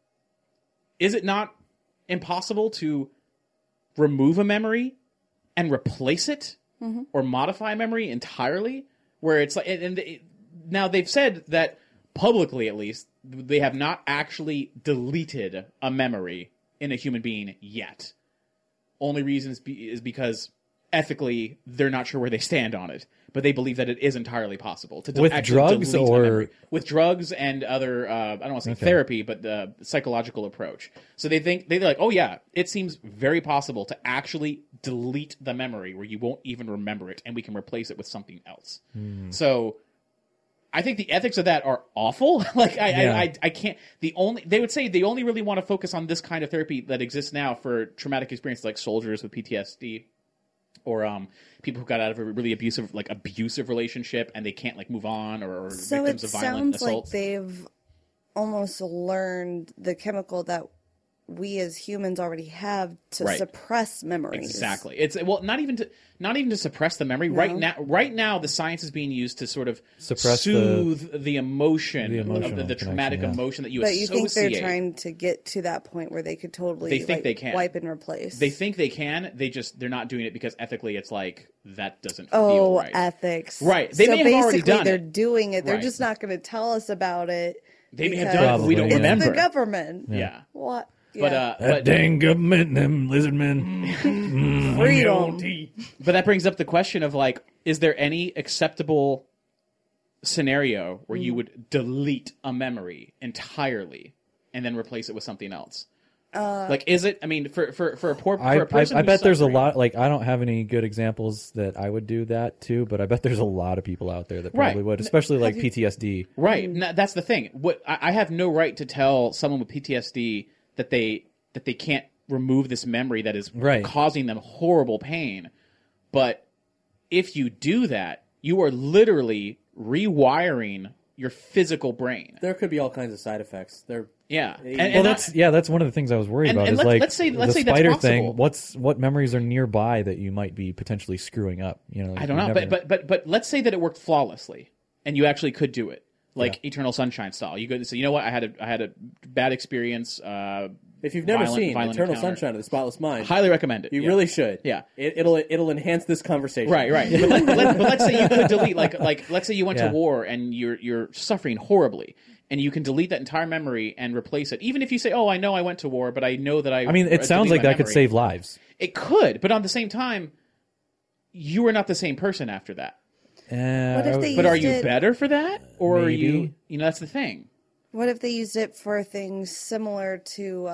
Speaker 1: is it not impossible to remove a memory and replace it or modify a memory entirely? Where it's like, now they've said that publicly, at least, they have not actually deleted a memory in a human being yet. Only reason is because ethically they're not sure where they stand on it, but they believe that it is entirely possible to
Speaker 2: With
Speaker 1: actually
Speaker 2: drugs
Speaker 1: delete a
Speaker 2: or
Speaker 1: memory. With drugs and other I don't want to say therapy, but the psychological approach. So they're like, oh yeah, it seems very possible to actually delete the memory where you won't even remember it, and we can replace it with something else. So I think the ethics of that are awful. Like I can't. They would say they only really want to focus on this kind of therapy that exists now for traumatic experiences like soldiers with PTSD. Or people who got out of a really abusive relationship and they can't move on, or
Speaker 4: So
Speaker 1: victims
Speaker 4: it
Speaker 1: of violent
Speaker 4: sounds
Speaker 1: assault.
Speaker 4: like they've almost learned the chemical that we as humans already have to
Speaker 1: Right.
Speaker 4: suppress memories.
Speaker 1: Exactly. It's not even to suppress the memory. Right now, the science is being used to sort of
Speaker 2: Suppress
Speaker 1: soothe the emotion,
Speaker 2: the
Speaker 1: of
Speaker 2: emotional
Speaker 1: the traumatic
Speaker 2: connection, yeah.
Speaker 1: emotion that you
Speaker 4: But you
Speaker 1: associate.
Speaker 4: think they're trying to get to that point where they could totally
Speaker 1: They think they can.
Speaker 4: wipe and replace?
Speaker 1: They think they can. They're not doing it because ethically, it's like that doesn't feel
Speaker 4: oh,
Speaker 1: right.
Speaker 4: ethics.
Speaker 1: Right. They
Speaker 4: so
Speaker 1: may have already
Speaker 4: basically,
Speaker 1: done
Speaker 4: they're
Speaker 1: it.
Speaker 4: doing it. They're
Speaker 1: Right.
Speaker 4: just not going to tell us about it.
Speaker 1: They may have
Speaker 4: because
Speaker 1: done it. We don't
Speaker 2: Probably, yeah.
Speaker 1: remember.
Speaker 4: It's the government.
Speaker 1: Yeah.
Speaker 4: What?
Speaker 1: But
Speaker 4: Yeah.
Speaker 1: but
Speaker 2: dang government, them lizard men.
Speaker 4: freedom.
Speaker 1: But that brings up the question of like, is there any acceptable scenario where you would delete a memory entirely and then replace it with something else? Like, is it? I mean, for a person,
Speaker 2: I
Speaker 1: who's
Speaker 2: bet there's a
Speaker 1: suffering-
Speaker 2: lot. Like, I don't have any good examples that I would do that to, but I bet there's a lot of people out there that probably
Speaker 1: Right.
Speaker 2: would, especially like PTSD.
Speaker 1: Right. No, that's the thing. What I have no right to tell someone with PTSD that they can't remove this memory that is
Speaker 2: Right.
Speaker 1: causing them horrible pain. But if you do that, you are literally rewiring your physical brain.
Speaker 3: There could be all kinds of side effects.
Speaker 1: Yeah.
Speaker 2: Well, that's one of the things I was worried
Speaker 1: and-
Speaker 2: about.
Speaker 1: and
Speaker 2: Is
Speaker 1: let's-
Speaker 2: like
Speaker 1: let's say
Speaker 2: the
Speaker 1: that's
Speaker 2: spider
Speaker 1: possible.
Speaker 2: thing. What memories are nearby that you might be potentially screwing up? You know,
Speaker 1: I don't
Speaker 2: you
Speaker 1: know,
Speaker 2: never
Speaker 1: but let's say that it worked flawlessly, and you actually could do it, like Eternal Sunshine style. You go, so you know what? I had a bad experience.
Speaker 3: if you've never seen
Speaker 1: violent
Speaker 3: Eternal
Speaker 1: encounter.
Speaker 3: Sunshine of the Spotless Mind,
Speaker 1: Highly recommend it.
Speaker 3: you
Speaker 1: Yeah.
Speaker 3: really should.
Speaker 1: Yeah.
Speaker 3: It'll enhance this conversation.
Speaker 1: Right. But let's say you could delete, like let's say you went to
Speaker 2: Yeah.
Speaker 1: war and you're suffering horribly, and you can delete that entire memory and replace it. Even if you say, "Oh, I know I went to war, but I know that I."
Speaker 2: I mean, it sounds
Speaker 1: deleted
Speaker 2: like
Speaker 1: my
Speaker 2: that could
Speaker 1: memory."
Speaker 2: save lives.
Speaker 1: It could, but at the same time, you are not the same person after that.
Speaker 4: What if they
Speaker 1: But are
Speaker 4: used
Speaker 1: you
Speaker 4: it-
Speaker 1: better for that, or are you?
Speaker 2: Maybe.
Speaker 1: You know, that's the thing.
Speaker 4: What if they used it for things similar to?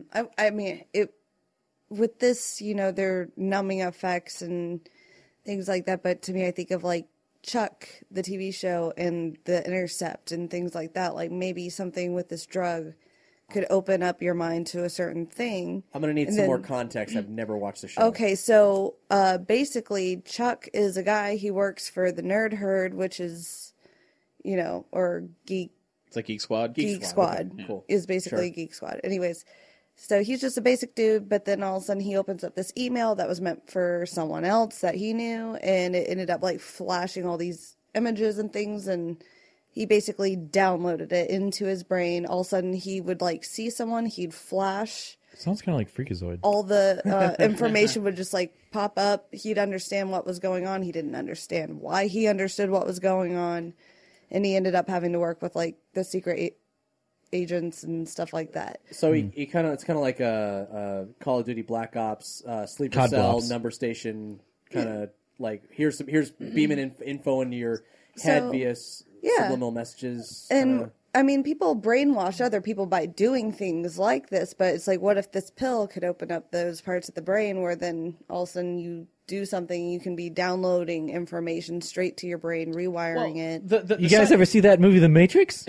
Speaker 4: I mean, it with this, you know, their numbing effects and things like that. But to me, I think of like Chuck, the TV show, and The Intercept, and things like that. Like maybe something with this drug could open up your mind to a certain thing.
Speaker 3: I'm gonna need
Speaker 4: And
Speaker 3: some more
Speaker 4: then-
Speaker 3: context. I've never watched the show.
Speaker 4: Okay, so basically, Chuck is a guy. He works for the Nerd Herd, which is, you know, or
Speaker 1: It's like Geek Squad.
Speaker 4: Geek Squad
Speaker 3: Okay, cool.
Speaker 4: is basically
Speaker 3: Sure.
Speaker 4: Geek Squad. Anyways, so he's just a basic dude, but then all of a sudden he opens up this email that was meant for someone else that he knew, and it ended up like flashing all these images and things, and he basically downloaded it into his brain. All of a sudden he would like see someone, he'd flash.
Speaker 2: Sounds kind of like Freakazoid.
Speaker 4: All the information would just like pop up. He'd understand what was going on. He didn't understand why he understood what was going on. And he ended up having to work with like the secret agents and stuff like that.
Speaker 3: So he kind of it's kind of like a Call of Duty Black Ops sleeper
Speaker 2: COD
Speaker 3: cell
Speaker 2: Blops.
Speaker 3: number station kind of like here's beaming info into your head
Speaker 4: So,
Speaker 3: via
Speaker 4: yeah.
Speaker 3: subliminal messages.
Speaker 4: And
Speaker 3: kinda.
Speaker 4: I mean, people brainwash other people by doing things like this, but it's like, what if this pill could open up those parts of the brain where then all of a sudden you do something, you can be downloading information straight to your brain, rewiring it.
Speaker 2: You guys ever see that movie, The Matrix?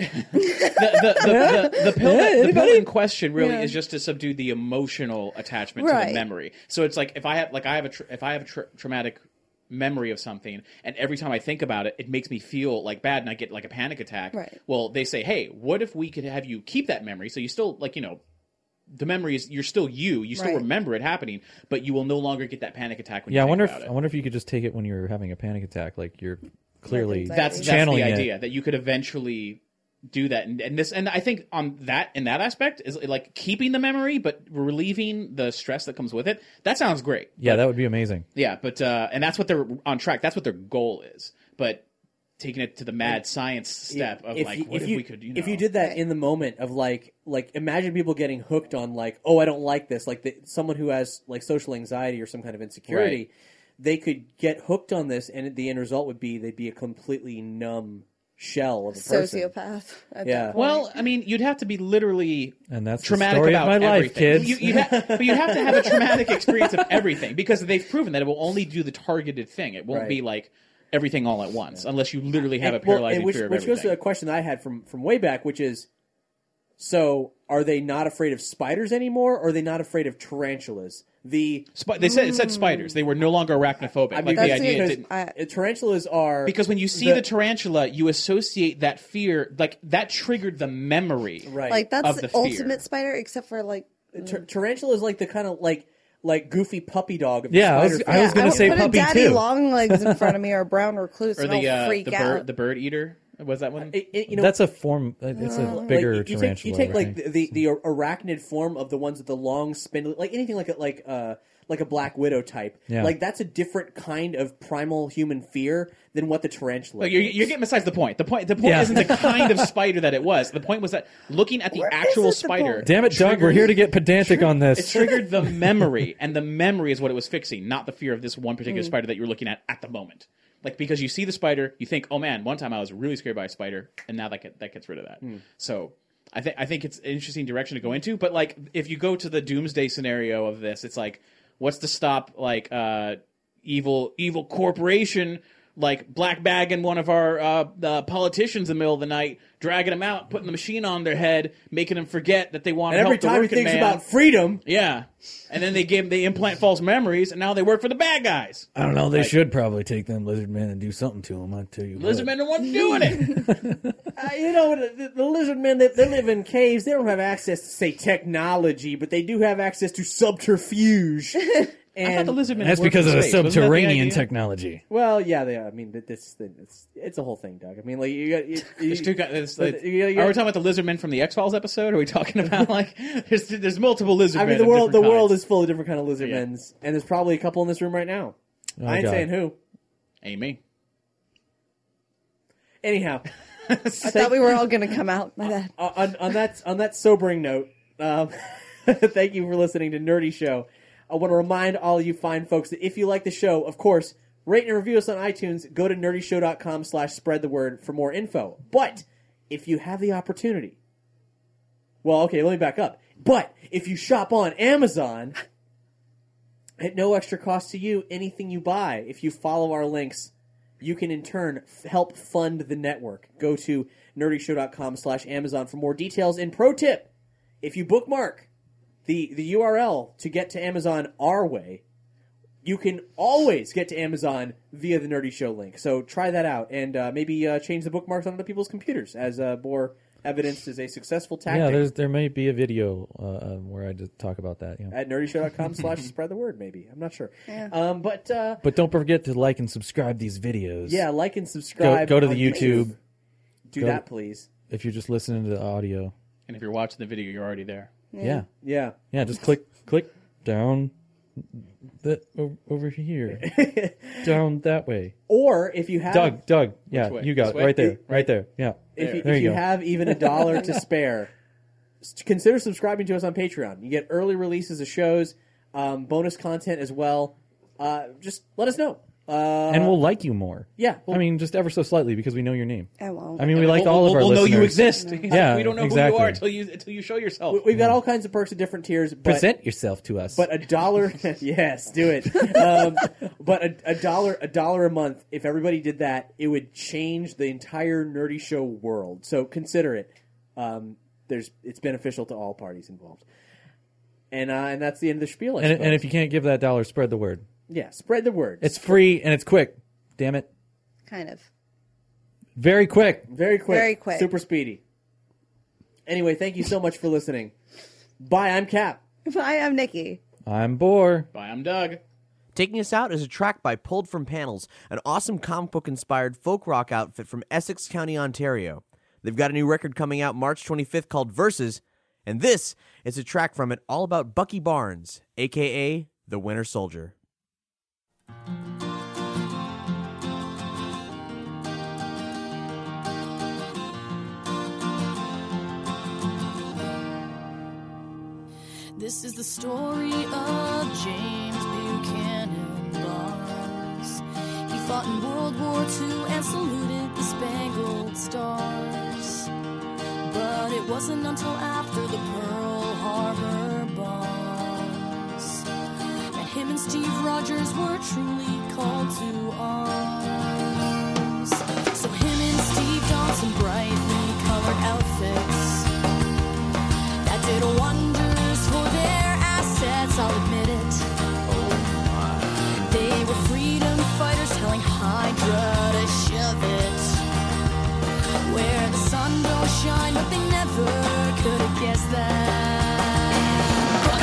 Speaker 1: The pill, the pill in question really
Speaker 4: Yeah.
Speaker 1: is just to subdue the emotional attachment to
Speaker 4: Right.
Speaker 1: the memory. So it's like if I have a traumatic memory of something, and every time I think about it, it makes me feel like bad, and I get like a panic attack.
Speaker 4: Right.
Speaker 1: Well, they say, hey, what if we could have you keep that memory, so you still like the memory is you're still you still
Speaker 4: Right.
Speaker 1: remember it happening, but you will no longer get that panic attack when
Speaker 2: Yeah,
Speaker 1: you
Speaker 2: I wonder
Speaker 1: think
Speaker 2: if
Speaker 1: about
Speaker 2: I
Speaker 1: it.
Speaker 2: wonder if you could just take it when you're having a panic attack, like you're clearly
Speaker 4: anxiety.
Speaker 1: That's
Speaker 2: channeling
Speaker 1: the
Speaker 2: it.
Speaker 1: idea that you could eventually do that, and I think on that in that aspect is like keeping the memory but relieving the stress that comes with it. That sounds great.
Speaker 2: Yeah, that would be amazing.
Speaker 1: Yeah, but and that's what they're on track. That's what their goal is. But taking it to the mad science step of
Speaker 3: if
Speaker 1: like,
Speaker 3: you,
Speaker 1: what if
Speaker 3: you,
Speaker 1: we could,
Speaker 3: if you did that
Speaker 4: Right.
Speaker 3: in the moment of like imagine people getting hooked on like, oh, I don't like this, like someone who has like social anxiety or some kind of insecurity,
Speaker 1: Right.
Speaker 3: they could get hooked on this, and the end result would be they'd be a completely numb shell of a person.
Speaker 4: Sociopath. At
Speaker 3: Yeah.
Speaker 4: that point.
Speaker 1: Well, I mean, you'd have to be literally
Speaker 2: And that's the
Speaker 1: traumatic
Speaker 2: story of
Speaker 1: about
Speaker 2: my life,
Speaker 1: everything.
Speaker 2: kids.
Speaker 1: But you have to have a traumatic experience of everything because they've proven that it will only do the targeted thing. It won't
Speaker 3: Right.
Speaker 1: be like everything all at once unless you literally have a
Speaker 3: And- well,
Speaker 1: paralyzing
Speaker 3: and which
Speaker 1: fear of
Speaker 3: goes to
Speaker 1: everything.
Speaker 3: a question that I had from way back, which is, so are they not afraid of spiders anymore, or are they not afraid of tarantulas?
Speaker 1: They said it said spiders. They were no longer arachnophobic.
Speaker 3: I mean,
Speaker 1: like the
Speaker 4: that's
Speaker 1: idea
Speaker 4: because
Speaker 1: didn't.
Speaker 3: tarantulas are
Speaker 1: Because when you see the tarantula, you associate that fear, like that triggered the memory.
Speaker 3: right.
Speaker 4: like that's
Speaker 1: of the
Speaker 4: the
Speaker 1: fear.
Speaker 4: ultimate spider, except for like
Speaker 3: Tarantula is like the kind of like goofy puppy dog of the
Speaker 2: Yeah,
Speaker 3: spider
Speaker 2: I was
Speaker 3: family.
Speaker 2: gonna say
Speaker 4: put
Speaker 2: puppy
Speaker 4: a daddy
Speaker 2: too.
Speaker 4: long legs in front of me or a brown recluse,
Speaker 1: Or
Speaker 4: and I'll freak out.
Speaker 1: the bird eater. Was that one?
Speaker 3: You know,
Speaker 2: That's a form. It's a bigger
Speaker 3: like,
Speaker 2: tarantula.
Speaker 3: You take
Speaker 2: I
Speaker 3: like
Speaker 2: think.
Speaker 3: the arachnid form of the ones with the long spindly, like anything like a Black Widow type.
Speaker 2: Yeah.
Speaker 3: Like that's a different kind of primal human fear than what the tarantula.
Speaker 1: Like,
Speaker 3: is.
Speaker 1: you're getting besides the point. The point
Speaker 2: Yeah.
Speaker 1: isn't the kind of spider that it was. The point was that looking at the
Speaker 4: Where
Speaker 1: actual
Speaker 4: is it the
Speaker 1: spider.
Speaker 4: point?
Speaker 2: Damn it, Doug! We're here to get pedantic on
Speaker 1: It
Speaker 2: this.
Speaker 1: triggered the memory, and the memory is what it was fixing, not the fear of this one particular spider that you're looking at the moment. Like, because you see the spider, you think, oh man, one time I was really scared by a spider, and now that gets rid of that. So I think it's an interesting direction to go into. But like, if you go to the doomsday scenario of this, it's like, what's to stop like evil corporation like black bagging one of our politicians in the middle of the night, dragging them out, putting the machine on their head, making them forget that they want to
Speaker 3: and every
Speaker 1: help the
Speaker 3: time he
Speaker 1: working
Speaker 3: thinks
Speaker 1: man.
Speaker 3: about freedom,
Speaker 1: Yeah, and then they implant false memories, and now they work for the bad guys.
Speaker 5: I don't know. They should probably take them lizard men and do something to them. I tell you,
Speaker 1: Lizard
Speaker 5: what.
Speaker 1: men don't want doing it.
Speaker 3: you know, the lizard men, they live in caves. They don't have access to, say, technology, but they do have access to subterfuge.
Speaker 1: I thought the lizard men.
Speaker 5: That's
Speaker 1: worked
Speaker 5: because
Speaker 1: in
Speaker 5: of the
Speaker 1: space. Wasn't that
Speaker 5: subterranean
Speaker 1: idea?
Speaker 5: technology.
Speaker 3: Well, yeah, they are. I mean, it's a whole thing, Doug. I mean, like you got.
Speaker 1: There's two guys.
Speaker 3: But you
Speaker 1: Are we talking about the lizard men from the X-Files episode? Or are we talking about like there's multiple lizard
Speaker 3: I
Speaker 1: men?
Speaker 3: mean, the
Speaker 1: of different
Speaker 3: world
Speaker 1: kinds.
Speaker 3: is full of different kind of lizard
Speaker 1: Yeah.
Speaker 3: men's, and there's probably a couple in this room right now. I ain't
Speaker 2: God.
Speaker 3: saying who.
Speaker 1: Amy.
Speaker 3: Anyhow,
Speaker 4: I thought we were all going to come out. My bad.
Speaker 3: on that sobering note, thank you for listening to Nerdy Show. I want to remind all you fine folks that if you like the show, of course, rate and review us on iTunes. Go to nerdyshow.com/spread the word for more info. But if you have the opportunity, well, okay, let me back up. But if you shop on Amazon, at no extra cost to you, anything you buy, if you follow our links, you can in turn help fund the network. Go to nerdyshow.com/Amazon for more details. And pro tip, if you bookmark the URL to get to Amazon our way, you can always get to Amazon via the Nerdy Show link. So try that out, and maybe change the bookmarks on other people's computers, as more evidenced as a successful tactic.
Speaker 2: Yeah, there may be a video where I just talk about that. Yeah.
Speaker 3: At nerdyshow.com/spread the word, maybe. I'm not sure.
Speaker 4: Yeah.
Speaker 2: But don't forget to like and subscribe these videos.
Speaker 3: Yeah, like and subscribe.
Speaker 2: Go to the
Speaker 3: on
Speaker 2: YouTube
Speaker 3: Do
Speaker 2: Go-
Speaker 3: that, please.
Speaker 2: if you're just listening to the audio.
Speaker 1: And if you're watching the video, you're already there.
Speaker 2: Yeah.
Speaker 3: Yeah.
Speaker 2: Yeah, just click down over here. Down that way.
Speaker 3: Or if you have
Speaker 2: Doug. Yeah,
Speaker 1: way?
Speaker 2: you got
Speaker 1: This
Speaker 2: it
Speaker 1: way?
Speaker 2: right there. Right there. Yeah.
Speaker 3: if
Speaker 2: There
Speaker 3: you
Speaker 2: you go.
Speaker 3: have even $1 to spare, consider subscribing to us on Patreon. You get early releases of shows, bonus content as well. Just let us know.
Speaker 2: And we'll like you more.
Speaker 3: Yeah,
Speaker 2: I mean, just ever so slightly because we know your name.
Speaker 4: I won't.
Speaker 2: I mean, we like all of our
Speaker 1: We'll know
Speaker 2: listeners.
Speaker 1: you exist.
Speaker 2: Yeah,
Speaker 1: we don't know
Speaker 2: exactly.
Speaker 1: who you are until you show yourself.
Speaker 3: we've got all kinds of perks at different tiers. But
Speaker 2: Present yourself to us.
Speaker 3: But $1, yes, do it. But $1 a month. If everybody did that, it would change the entire Nerdy Show world. So consider it. It's beneficial to all parties involved. And that's the end of the spiel. I
Speaker 2: and
Speaker 3: suppose.
Speaker 2: if you can't give that $1, spread the word.
Speaker 3: yeah, spread the word.
Speaker 2: It's free and it's quick. Damn it.
Speaker 4: Kind of.
Speaker 2: Very quick.
Speaker 3: very quick,
Speaker 4: Very quick.
Speaker 3: super speedy. Anyway, thank you so much for listening. Bye. I'm Cap.
Speaker 4: Hi, I'm Nikki.
Speaker 2: I'm Boar.
Speaker 1: Bye, I'm Doug.
Speaker 6: Taking us out is a track by Pulled From Panels, an awesome comic book inspired folk rock outfit from Essex County, Ontario. They've got a new record coming out March 25th called Verses, and this is a track from it all about Bucky Barnes, aka the Winter Soldier.
Speaker 7: This is the story of James Buchanan Barnes. He fought in World War II and saluted the Spangled Stars. But it wasn't until after the Pearl Harbor bombs that him and Steve Rogers were truly called to arms. So him and Steve donned some brightly colored outfits that did wonders for their assets, I'll admit it. They were freedom fighters telling Hydra to shove it where the sun don't shine, but they never could have guessed that.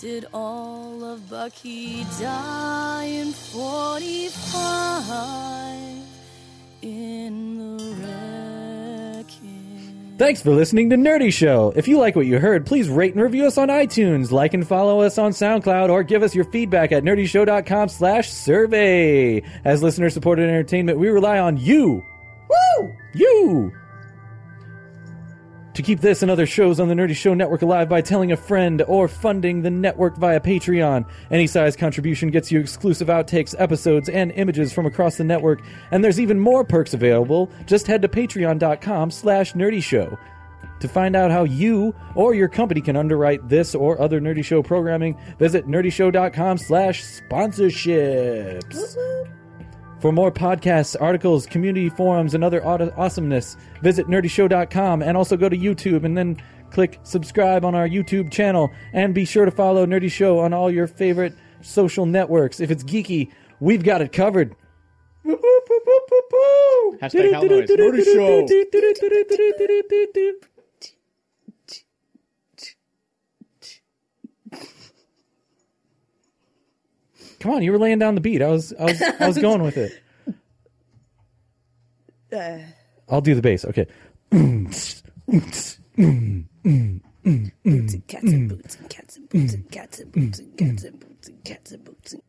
Speaker 7: Did all of Bucky die in 45 in the wreck-it?
Speaker 2: Thanks for listening to Nerdy Show. If you like what you heard, please rate and review us on iTunes, like and follow us on SoundCloud, or give us your feedback at nerdyshow.com/survey. As listener-supported entertainment, we rely on you. Woo! You! To keep this and other shows on the Nerdy Show Network alive by telling a friend or funding the network via Patreon. Any size contribution gets you exclusive outtakes, episodes, and images from across the network. And there's even more perks available. Just head to patreon.com/nerdyshow. To find out how you or your company can underwrite this or other Nerdy Show programming, visit nerdyshow.com/sponsorships. For more podcasts, articles, community forums, and other awesomeness, visit nerdyshow.com and also go to YouTube and then click subscribe on our YouTube channel. And be sure to follow Nerdy Show on all your favorite social networks. If it's geeky, we've got it covered.
Speaker 1: Hashtag Hal Noise.
Speaker 3: Nerdy Show.
Speaker 2: Come on, you were laying down the beat. I was going with it. I'll do the bass. Okay.
Speaker 4: Boots and cats and boots and cats and boots and cats and boots and cats and boots and cats and boots and